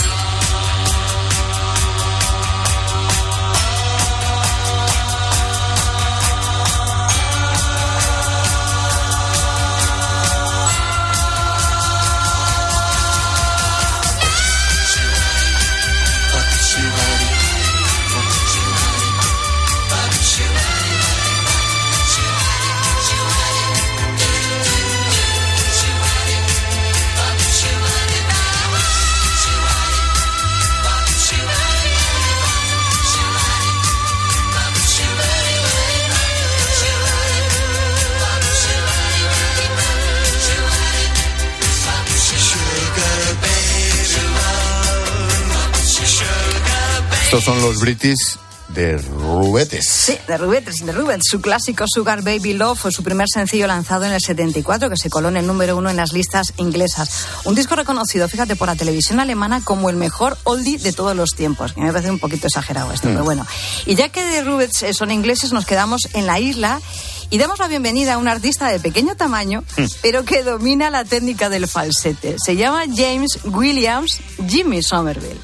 Estos son los British de Rubetes. Sí, de Rubetes. Su clásico Sugar Baby Love fue su primer sencillo lanzado en el 74, que se coló en el número 1 en las listas inglesas. Un disco reconocido, fíjate, por la televisión alemana como el mejor oldie de todos los tiempos. Que me parece un poquito exagerado esto, pero bueno. Y ya que de Rubetes son ingleses, nos quedamos en la isla y damos la bienvenida a un artista de pequeño tamaño, pero que domina la técnica del falsete. Se llama James Williams Jimmy Somerville.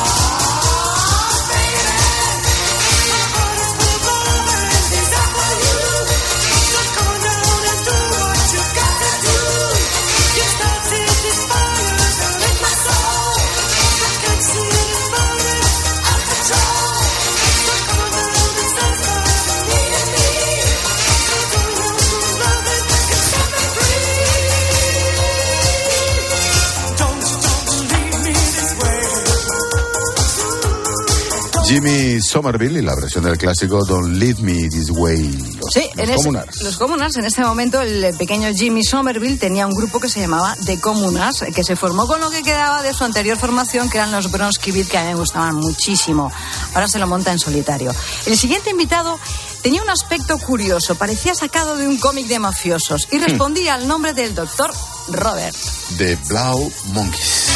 Jimmy Somerville y la versión del clásico Don't Lead Me This Way. Los Communards. En este momento el pequeño Jimmy Somerville tenía un grupo que se llamaba The Communards, que se formó con lo que quedaba de su anterior formación, que eran los Bronski Beat, que a mí me gustaban muchísimo. Ahora se lo monta en solitario. El siguiente invitado tenía un aspecto curioso, parecía sacado de un cómic de mafiosos y respondía al nombre del Dr. Robert. The Blau Monkeys.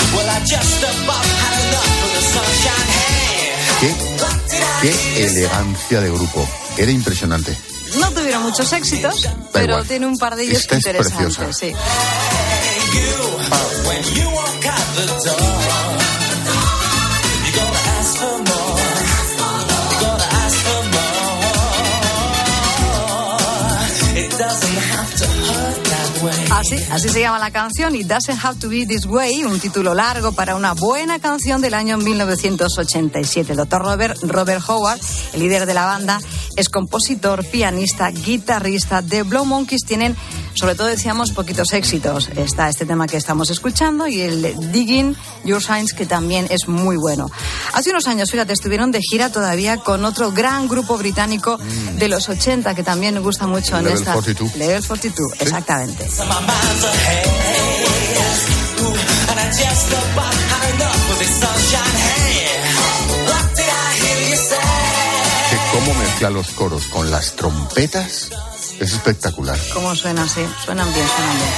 Qué elegancia de grupo. Era impresionante. No tuvieron muchos éxitos, pero tiene un par de ellos interesantes. Preciosa. Sí. Así se llama la canción, It Doesn't Have to Be This Way, un título largo para una buena canción del año 1987. El doctor Robert Howard, el líder de la banda, es compositor, pianista, guitarrista. The Blau Monkeys tienen, sobre todo decíamos, poquitos éxitos. Está este tema que estamos escuchando y el Digging Your Signs, que también es muy bueno. Hace unos años, fíjate, estuvieron de gira todavía con otro gran grupo británico de los 80 que también me gusta mucho en esta... Level 42, ¿sí? Exactamente. Que cómo mezcla los coros con las trompetas es espectacular. ¿Cómo suena así? Suenan bien.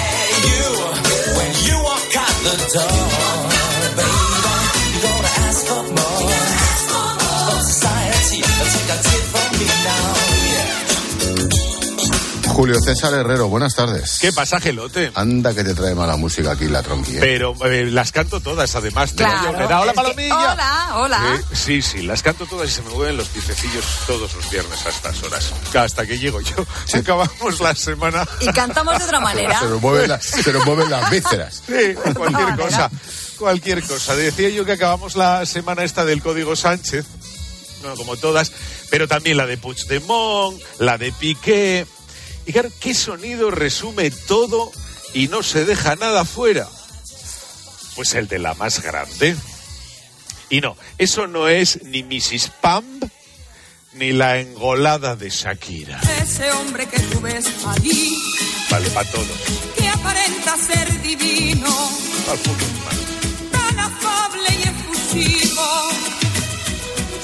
Julio César Herrero, buenas tardes. ¿Qué pasa, Gelote? Anda que te trae mala música aquí la tronqui, ¿eh? Pero las canto todas, además. Claro, ¡Hola, palomilla! Hola. Sí, las canto todas y se me mueven los piececillos todos los viernes a estas horas. Hasta que llego yo. Sí. Acabamos la semana. Y cantamos de otra manera. Se nos mueven las vísceras. Sí, cualquier cosa. Decía yo que acabamos la semana esta del Código Sánchez, no como todas, pero también la de Puigdemont, la de Piqué. Y claro, ¿qué sonido resume todo y no se deja nada fuera? Pues el de la más grande. Y no, eso no es ni Mrs. Pump ni la engolada de Shakira. Ese hombre que tú ves allí, vale para todos, que aparenta ser divino, tan afable y efusivo,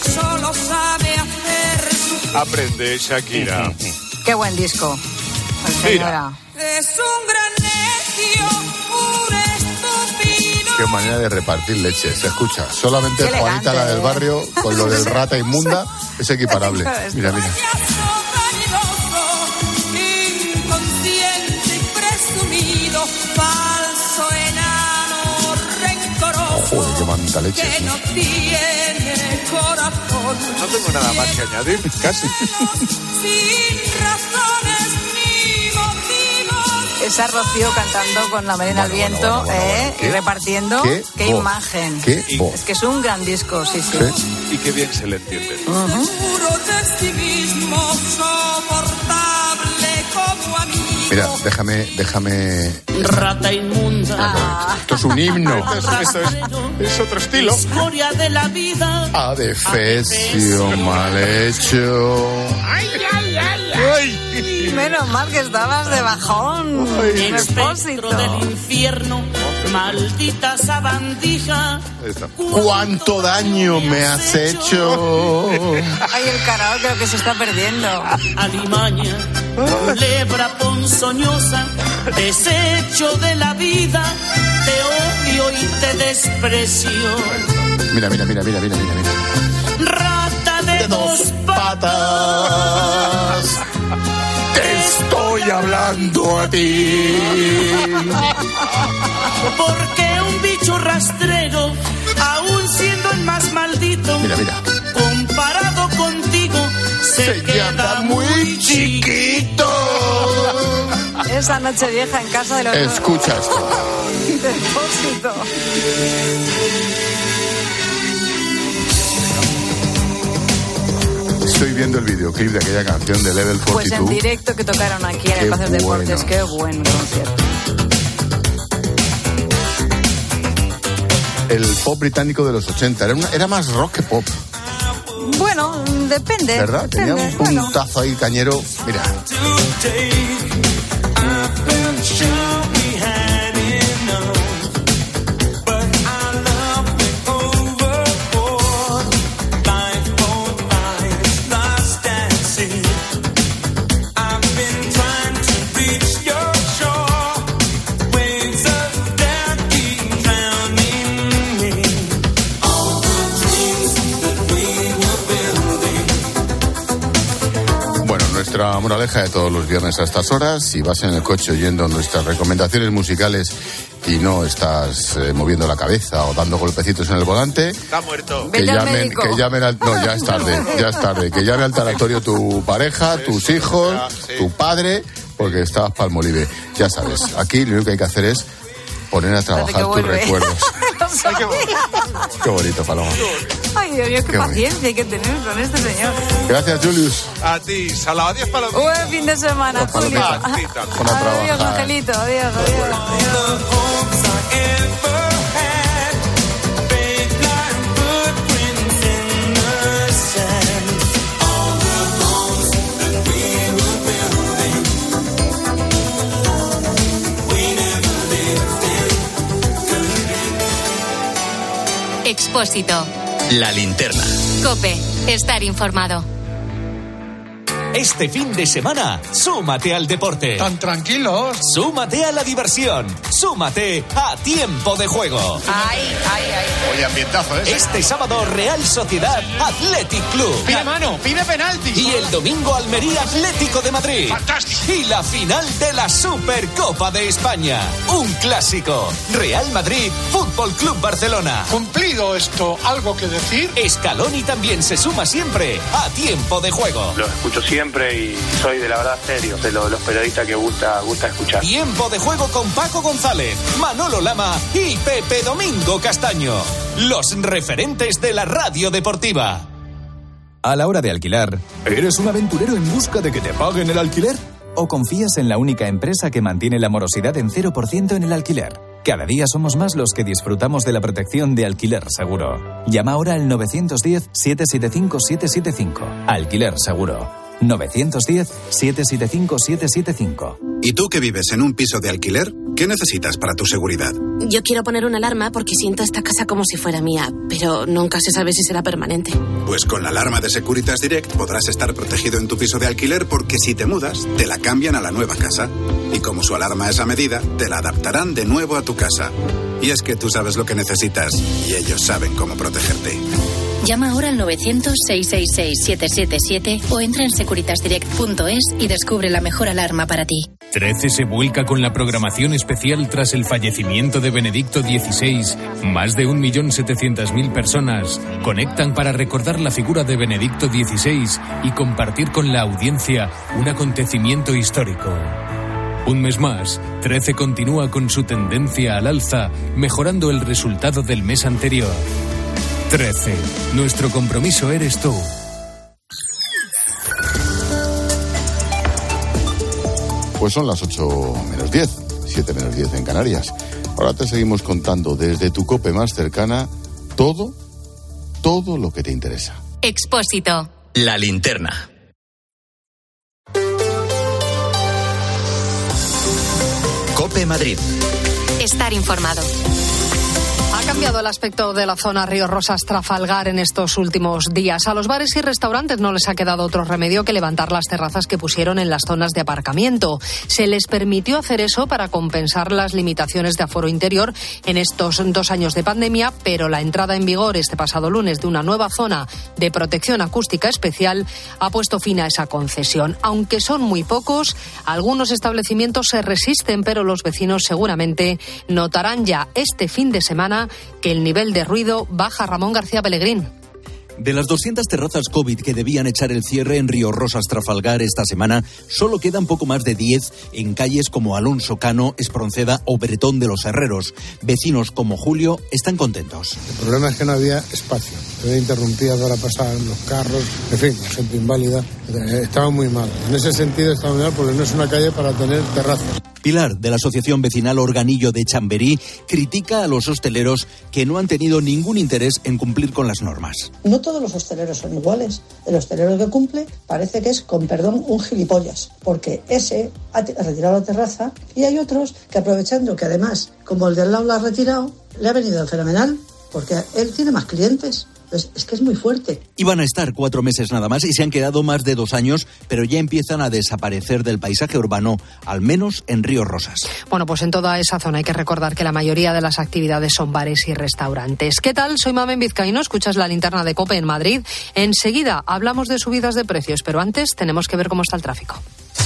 solo sabe hacer su... Aprende, Shakira. Qué buen disco. señora. Es un gran necio, un estúpido. Qué manera de repartir leche. Se escucha. Solamente Qué Juanita, elegante, la del barrio, con lo del rata inmunda, es equiparable. Mira, mira. Inconsciente y presumido, falso enano, rencoroso. Joder, qué manta leche. Que no tiene corazón. No tengo nada más que añadir, casi. Sin razones ni motivos. Esa Rocío cantando con la melena al viento, y repartiendo. Qué imagen. Qué voz. Es que es un gran disco, sí. Y qué bien se le entiende. Seguro de sí mismo, soportable como amigo. Mira, déjame. Rata inmunda. Esto es un himno. Esto es otro estilo. Historia de la vida. Adefesio mal hecho. Menos mal que estabas de bajón. Espectro del infierno. Maldita sabandija. ¿Cuánto daño me has hecho? Ay, el karaoke creo que se está perdiendo. Alimaña, lebra ponzoñosa, desecho de la vida, te odio y te desprecio. Mira. Rata de dos patas. Te estoy hablando a ti. Porque un bicho rastrero, aún siendo el más maldito, Mira. comparado contigo, se queda muy chiquito. Esa noche vieja en casa de los... Escucha esto. Depósito. Estoy viendo el videoclip de aquella canción de Level 42. Pues en directo que tocaron aquí en el Palacio de Deportes. Qué buen concierto. El pop británico de los 80. Era más rock que pop. Bueno, depende. ¿Verdad? Tenía un puntazo ahí cañero. Mira. Nuestra moraleja de todos los viernes a estas horas: si vas en el coche oyendo nuestras recomendaciones musicales y no estás moviendo la cabeza o dando golpecitos en el volante, está muerto. Que llamen al... No, ya es tarde. Que llame al tanatorio tu pareja, tus hijos, tu padre, porque estás Palmolive. Ya sabes, aquí lo único que hay que hacer es poner a trabajar tus recuerdos. Qué bonito, Paloma. Ay, Dios mío, qué paciencia hay que tener con este señor. Gracias, Julius. A ti, Salado. Adiós, Palomita. Buen fin de semana, Julio. Adiós, Angelito. Adiós. Expósito. La linterna. COPE. Estar informado. Este fin de semana, súmate al deporte. ¿Tan tranquilos? Súmate a la diversión. Súmate a Tiempo de Juego. Ay. Oye, ambientazo, ¿eh? Este sábado, Real Sociedad Athletic Club. Pide mano, pide penalti. Y el domingo, Almería Atlético de Madrid. ¡Fantástico! Y la final de la Supercopa de España. Un clásico. Real Madrid, Fútbol Club Barcelona. Cumplido esto, ¿algo que decir? Scaloni también se suma siempre a Tiempo de Juego. Lo escucho siempre y soy de la verdad serio, de los periodistas que gusta escuchar. Tiempo de Juego con Paco González, Manolo Lama y Pepe Domingo Castaño. Los referentes de la radio deportiva. A la hora de alquilar, ¿eres un aventurero en busca de que te paguen el alquiler? ¿O confías en la única empresa que mantiene la morosidad en 0% en el alquiler? Cada día somos más los que disfrutamos de la protección de Alquiler Seguro. Llama ahora al 910-775-775. Alquiler Seguro. 910-775-775. ¿Y tú que vives en un piso de alquiler? ¿Qué necesitas para tu seguridad? Yo quiero poner una alarma porque siento esta casa como si fuera mía, pero nunca se sabe si será permanente. Pues con la alarma de Securitas Direct podrás estar protegido en tu piso de alquiler porque si te mudas, te la cambian a la nueva casa. Y como su alarma es a medida, te la adaptarán de nuevo a tu casa. Y es que tú sabes lo que necesitas y ellos saben cómo protegerte. Llama ahora al 900-666-777 o entra en securitasdirect.es y descubre la mejor alarma para ti. 13 se vuelca con la programación especial tras el fallecimiento de Benedicto XVI. Más de 1.700.000 personas conectan para recordar la figura de Benedicto XVI y compartir con la audiencia un acontecimiento histórico. Un mes más, 13 continúa con su tendencia al alza, mejorando el resultado del mes anterior. 13. Nuestro compromiso eres tú. Pues son las 8:10, 7:10 en Canarias. Ahora te seguimos contando desde tu COPE más cercana todo lo que te interesa. Expósito. La linterna. COPE Madrid. Estar informado. Ha cambiado el aspecto de la zona Río Rosas Trafalgar en estos últimos días. A los bares y restaurantes no les ha quedado otro remedio que levantar las terrazas que pusieron en las zonas de aparcamiento. Se les permitió hacer eso para compensar las limitaciones de aforo interior en estos 2 años de pandemia, pero la entrada en vigor este pasado lunes de una nueva zona de protección acústica especial ha puesto fin a esa concesión. Aunque son muy pocos, algunos establecimientos se resisten, pero los vecinos seguramente notarán ya este fin de semana que el nivel de ruido baja. Ramón García Pellegrín. De las 200 terrazas COVID que debían echar el cierre en Río Rosas Trafalgar esta semana, solo quedan poco más de 10 en calles como Alonso Cano, Espronceda o Bretón de los Herreros. Vecinos como Julio están contentos. El problema es que no había espacio. Era interrumpida para pasar los carros, en fin, la gente inválida. Estaba muy mal. En ese sentido estaba muy mal porque no es una calle para tener terrazas. Pilar, de la Asociación Vecinal Organillo de Chamberí, critica a los hosteleros que no han tenido ningún interés en cumplir con las normas. No todos los hosteleros son iguales. El hostelero que cumple parece que es, con perdón, un gilipollas, porque ese ha retirado la terraza y hay otros que, aprovechando que además, como el de al lado la ha retirado, le ha venido fenomenal, porque él tiene más clientes. Es que es muy fuerte. Iban a estar 4 meses nada más y se han quedado más de 2 años, pero ya empiezan a desaparecer del paisaje urbano, al menos en Río Rosas. Bueno, pues en toda esa zona hay que recordar que la mayoría de las actividades son bares y restaurantes. ¿Qué tal? Soy Mamen Vizcaíno, escuchas la linterna de COPE en Madrid. Enseguida hablamos de subidas de precios, pero antes tenemos que ver cómo está el tráfico.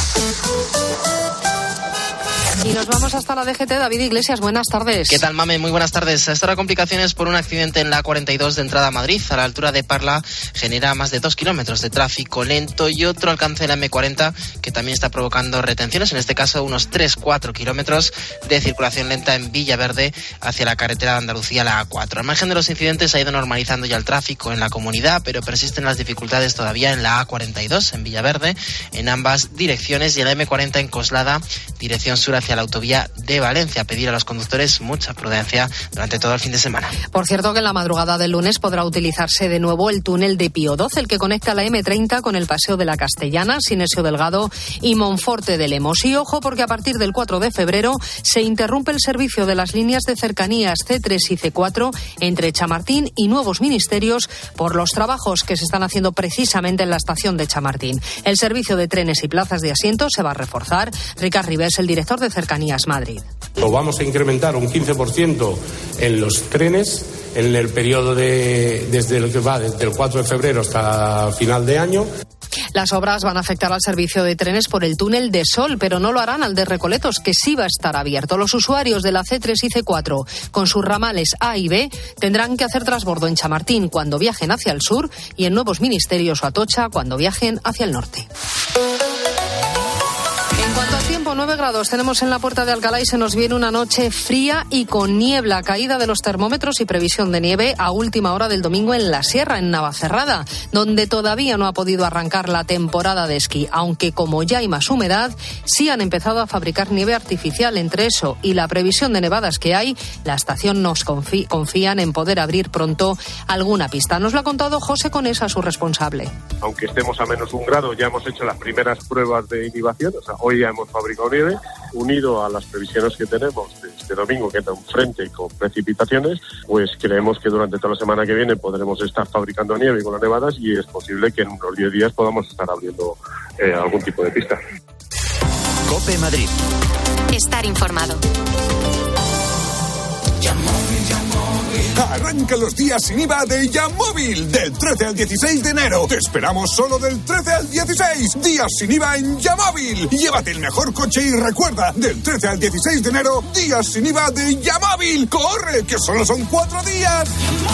Y nos vamos hasta la DGT. David Iglesias, buenas tardes. ¿Qué tal, Mame? Muy buenas tardes. A esta hora complicaciones por un accidente en la A42 de entrada a Madrid. A la altura de Parla genera más de 2 kilómetros de tráfico lento y otro alcance de la M40 que también está provocando retenciones. En este caso, unos 3-4 kilómetros de circulación lenta en Villaverde hacia la carretera de Andalucía, la A4. Al margen de los incidentes ha ido normalizando ya el tráfico en la comunidad, pero persisten las dificultades todavía en la A42 en Villaverde, en ambas direcciones, y en la M40 en Coslada, dirección sur hacia la autovía de Valencia. Pedir a los conductores mucha prudencia durante todo el fin de semana. Por cierto, que en la madrugada del lunes podrá utilizarse de nuevo el túnel de Pío XII, el que conecta la M30 con el Paseo de la Castellana, Sinesio Delgado y Monforte de Lemos. Y ojo, porque a partir del 4 de febrero se interrumpe el servicio de las líneas de cercanías C3 y C4 entre Chamartín y Nuevos Ministerios por los trabajos que se están haciendo precisamente en la estación de Chamartín. El servicio de trenes y plazas de asiento se va a reforzar. Ricard Ribes, el director de Cercanías Madrid. Lo vamos a incrementar un 15% en los trenes en el periodo desde el 4 de febrero hasta final de año. Las obras van a afectar al servicio de trenes por el túnel de Sol, pero no lo harán al de Recoletos, que sí va a estar abierto. Los usuarios de la C3 y C4, con sus ramales A y B, tendrán que hacer transbordo en Chamartín cuando viajen hacia el sur y en Nuevos Ministerios o Atocha cuando viajen hacia el norte. En cuanto al tiempo, 9 grados tenemos en la Puerta de Alcalá y se nos viene una noche fría y con niebla, caída de los termómetros y previsión de nieve a última hora del domingo en la Sierra, en Navacerrada, donde todavía no ha podido arrancar la temporada de esquí, aunque como ya hay más humedad, sí han empezado a fabricar nieve artificial. Entre eso y la previsión de nevadas que hay, la estación nos confían en poder abrir pronto alguna pista. Nos lo ha contado José Conesa, su responsable. Aunque estemos a menos 1 grado, ya hemos hecho las primeras pruebas de inhibición, o sea, hoy ya hemos fabricado nieve, unido a las previsiones que tenemos de este domingo, que está un frente con precipitaciones, pues creemos que durante toda la semana que viene podremos estar fabricando nieve con las nevadas y es posible que en unos 10 días podamos estar abriendo algún tipo de pista. COPE Madrid. Estar informado. Arranca los días sin IVA de Yamóvil, del 13 al 16 de enero. Te esperamos solo del 13 al 16. Días sin IVA en Yamóvil. Llévate el mejor coche y recuerda, del 13 al 16 de enero, días sin IVA de Yamóvil. ¡Corre, que solo son 4 días!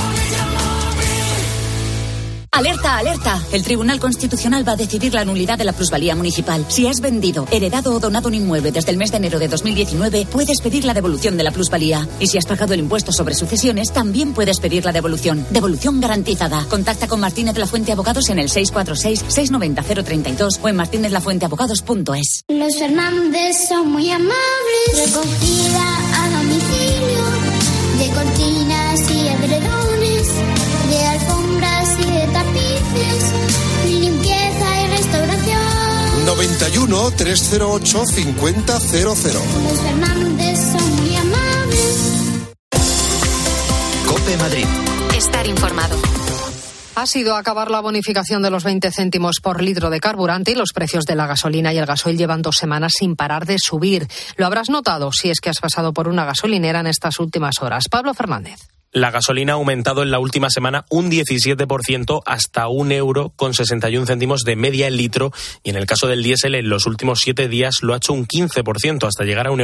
¡Alerta, alerta! El Tribunal Constitucional va a decidir la nulidad de la plusvalía municipal. Si has vendido, heredado o donado un inmueble desde el mes de enero de 2019, puedes pedir la devolución de la plusvalía. Y si has pagado el impuesto sobre sucesiones, también puedes pedir la devolución. Devolución garantizada. Contacta con Martínez La Fuente Abogados en el 646-690-032 o en martinezlafuenteabogados.es. Los Fernández son muy amables. Recogida a domicilio de cortinas y edredones, de alfombras y de tapices, limpieza y restauración. 91 308 5000. Los Fernández son muy amables. COPE Madrid. Estar informado. Ha sido acabar la bonificación de los 20 céntimos por litro de carburante y los precios de la gasolina y el gasoil llevan 2 semanas sin parar de subir. Lo habrás notado si es que has pasado por una gasolinera en estas últimas horas. Pablo Fernández. La gasolina ha aumentado en la última semana un 17% hasta €1,61 de media el litro, y en el caso del diésel en los últimos 7 días lo ha hecho un 15% hasta llegar a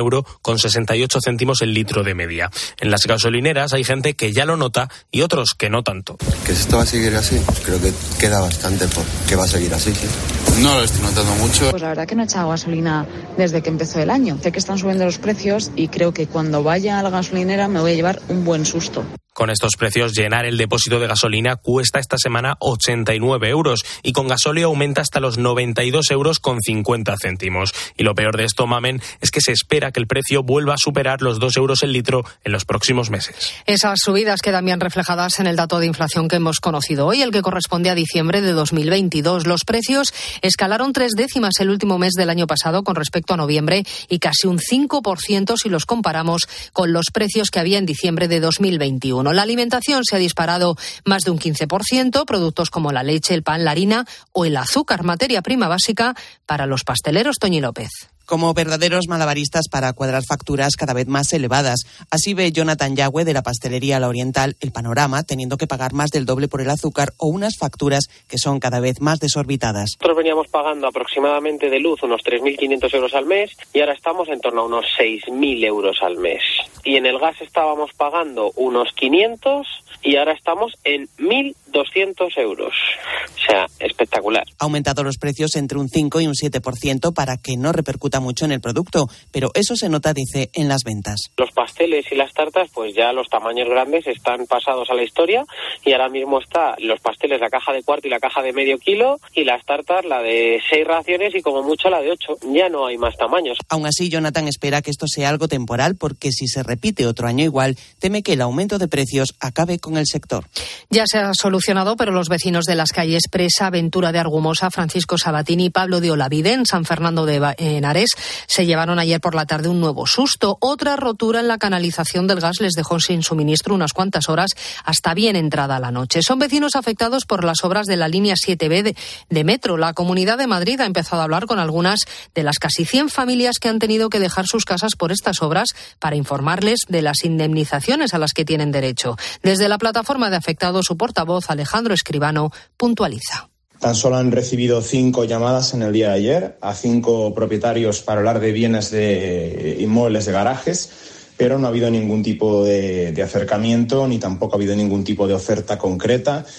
€1,68 el litro de media. En las gasolineras hay gente que ya lo nota y otros que no tanto. ¿Que esto va a seguir así? Creo que queda bastante porque va a seguir así, sí. No lo estoy notando mucho. Pues la verdad que no he echado gasolina desde que empezó el año. Sé que están subiendo los precios y creo que cuando vaya a la gasolinera me voy a llevar un buen susto. Con estos precios, llenar el depósito de gasolina cuesta esta semana 89 euros y con gasóleo aumenta hasta los 92 euros con 50 céntimos. Y lo peor de esto, Mamen, es que se espera que el precio vuelva a superar los 2 euros el litro en los próximos meses. Esas subidas quedan bien reflejadas en el dato de inflación que hemos conocido hoy, el que corresponde a diciembre de 2022. Los precios escalaron 3 décimas el último mes del año pasado con respecto a noviembre y casi un 5% si los comparamos con los precios que había en diciembre de 2021. La alimentación se ha disparado más de un 15%, productos como la leche, el pan, la harina o el azúcar, materia prima básica para los pasteleros. Toñi López. Como verdaderos malabaristas para cuadrar facturas cada vez más elevadas. Así ve Jonathan Yagüe de la pastelería La Oriental el panorama, teniendo que pagar más del doble por el azúcar o unas facturas que son cada vez más desorbitadas. Nosotros veníamos pagando aproximadamente de luz unos 3.500 euros al mes y ahora estamos en torno a unos 6.000 euros al mes. Y en el gas estábamos pagando unos 500 y ahora estamos en 1.200 euros. O sea, espectacular. Ha aumentado los precios entre un 5 y un 7% para que no repercuta mucho en el producto, pero eso se nota, dice, en las ventas. Los pasteles y las tartas, pues ya los tamaños grandes están pasados a la historia y ahora mismo está los pasteles, la caja de cuarto y la caja de medio kilo, y las tartas, la de 6 raciones y como mucho la de 8. Ya no hay más tamaños. Aún así, Jonathan espera que esto sea algo temporal porque si se repite otro año igual, teme que el aumento de precios acabe con el sector. Ya se ha solucionado, pero los vecinos de las calles Presa, Ventura de Argumosa, Francisco Sabatini y Pablo de Olavide en San Fernando de Henares se llevaron ayer por la tarde un nuevo susto. Otra rotura en la canalización del gas les dejó sin suministro unas cuantas horas hasta bien entrada la noche. Son vecinos afectados por las obras de la línea 7B de Metro. La Comunidad de Madrid ha empezado a hablar con algunas de las casi 100 familias que han tenido que dejar sus casas por estas obras para informarles de las indemnizaciones a las que tienen derecho. Desde la plataforma de afectados, su portavoz, Alejandro Escribano, puntualiza. Tan solo han recibido 5 llamadas en el día de ayer a 5 propietarios para hablar de bienes de inmuebles de garajes, pero no ha habido ningún tipo de acercamiento ni tampoco ha habido ningún tipo de oferta concreta.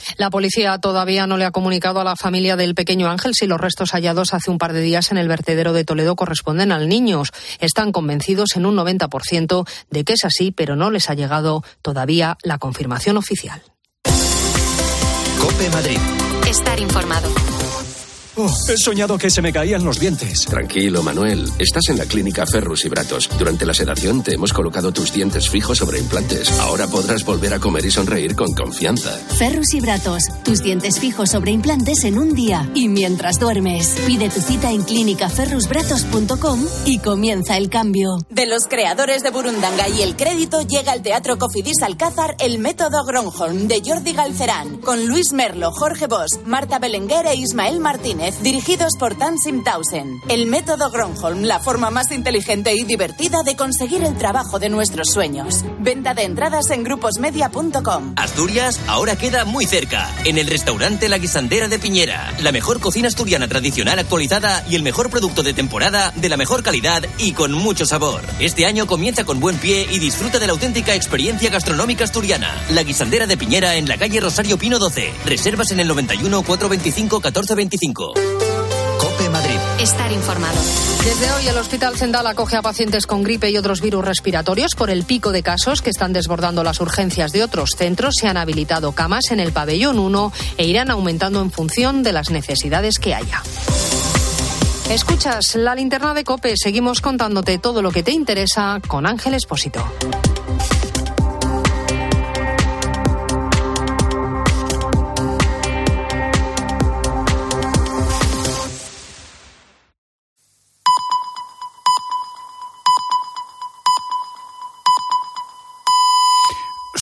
La policía todavía no le ha comunicado a la familia del pequeño Ángel si los restos hallados hace un par de días en el vertedero de Toledo corresponden al niño. Están convencidos en un 90% de que es así, pero no les ha llegado todavía la confirmación oficial. COPE Madrid. Estar informado. He soñado que se me caían los dientes. Tranquilo, Manuel. Estás en la clínica Ferrus y Bratos. Durante la sedación te hemos colocado tus dientes fijos sobre implantes. Ahora podrás volver a comer y sonreír con confianza. Ferrus y Bratos. Tus dientes fijos sobre implantes en un día y mientras duermes. Pide tu cita en clínicaferrusbratos.com y comienza el cambio. De los creadores de Burundanga y El Crédito llega al Teatro Cofidis Alcázar El Método Gronholm de Jordi Galcerán, con Luis Merlo, Jorge Bosch, Marta Belenguer e Ismael Martínez, dirigidos por Tansim Tausen. El Método Gronholm, la forma más inteligente y divertida de conseguir el trabajo de nuestros sueños. Venta de entradas en gruposmedia.com. Asturias ahora queda muy cerca, en el restaurante La Guisandera de Piñera. La mejor cocina asturiana tradicional actualizada y el mejor producto de temporada de la mejor calidad y con mucho sabor. Este año comienza con buen pie y disfruta de la auténtica experiencia gastronómica asturiana. La Guisandera de Piñera en la calle Rosario Pino 12. Reservas en el 91 425 1425. COPE Madrid. Estar informado. Desde hoy el Hospital Zendal acoge a pacientes con gripe y otros virus respiratorios. Por el pico de casos que están desbordando las urgencias de otros centros, se han habilitado camas en el pabellón 1 e irán aumentando en función de las necesidades que haya. Escuchas la linterna de COPE. Seguimos contándote todo lo que te interesa con Ángel Expósito.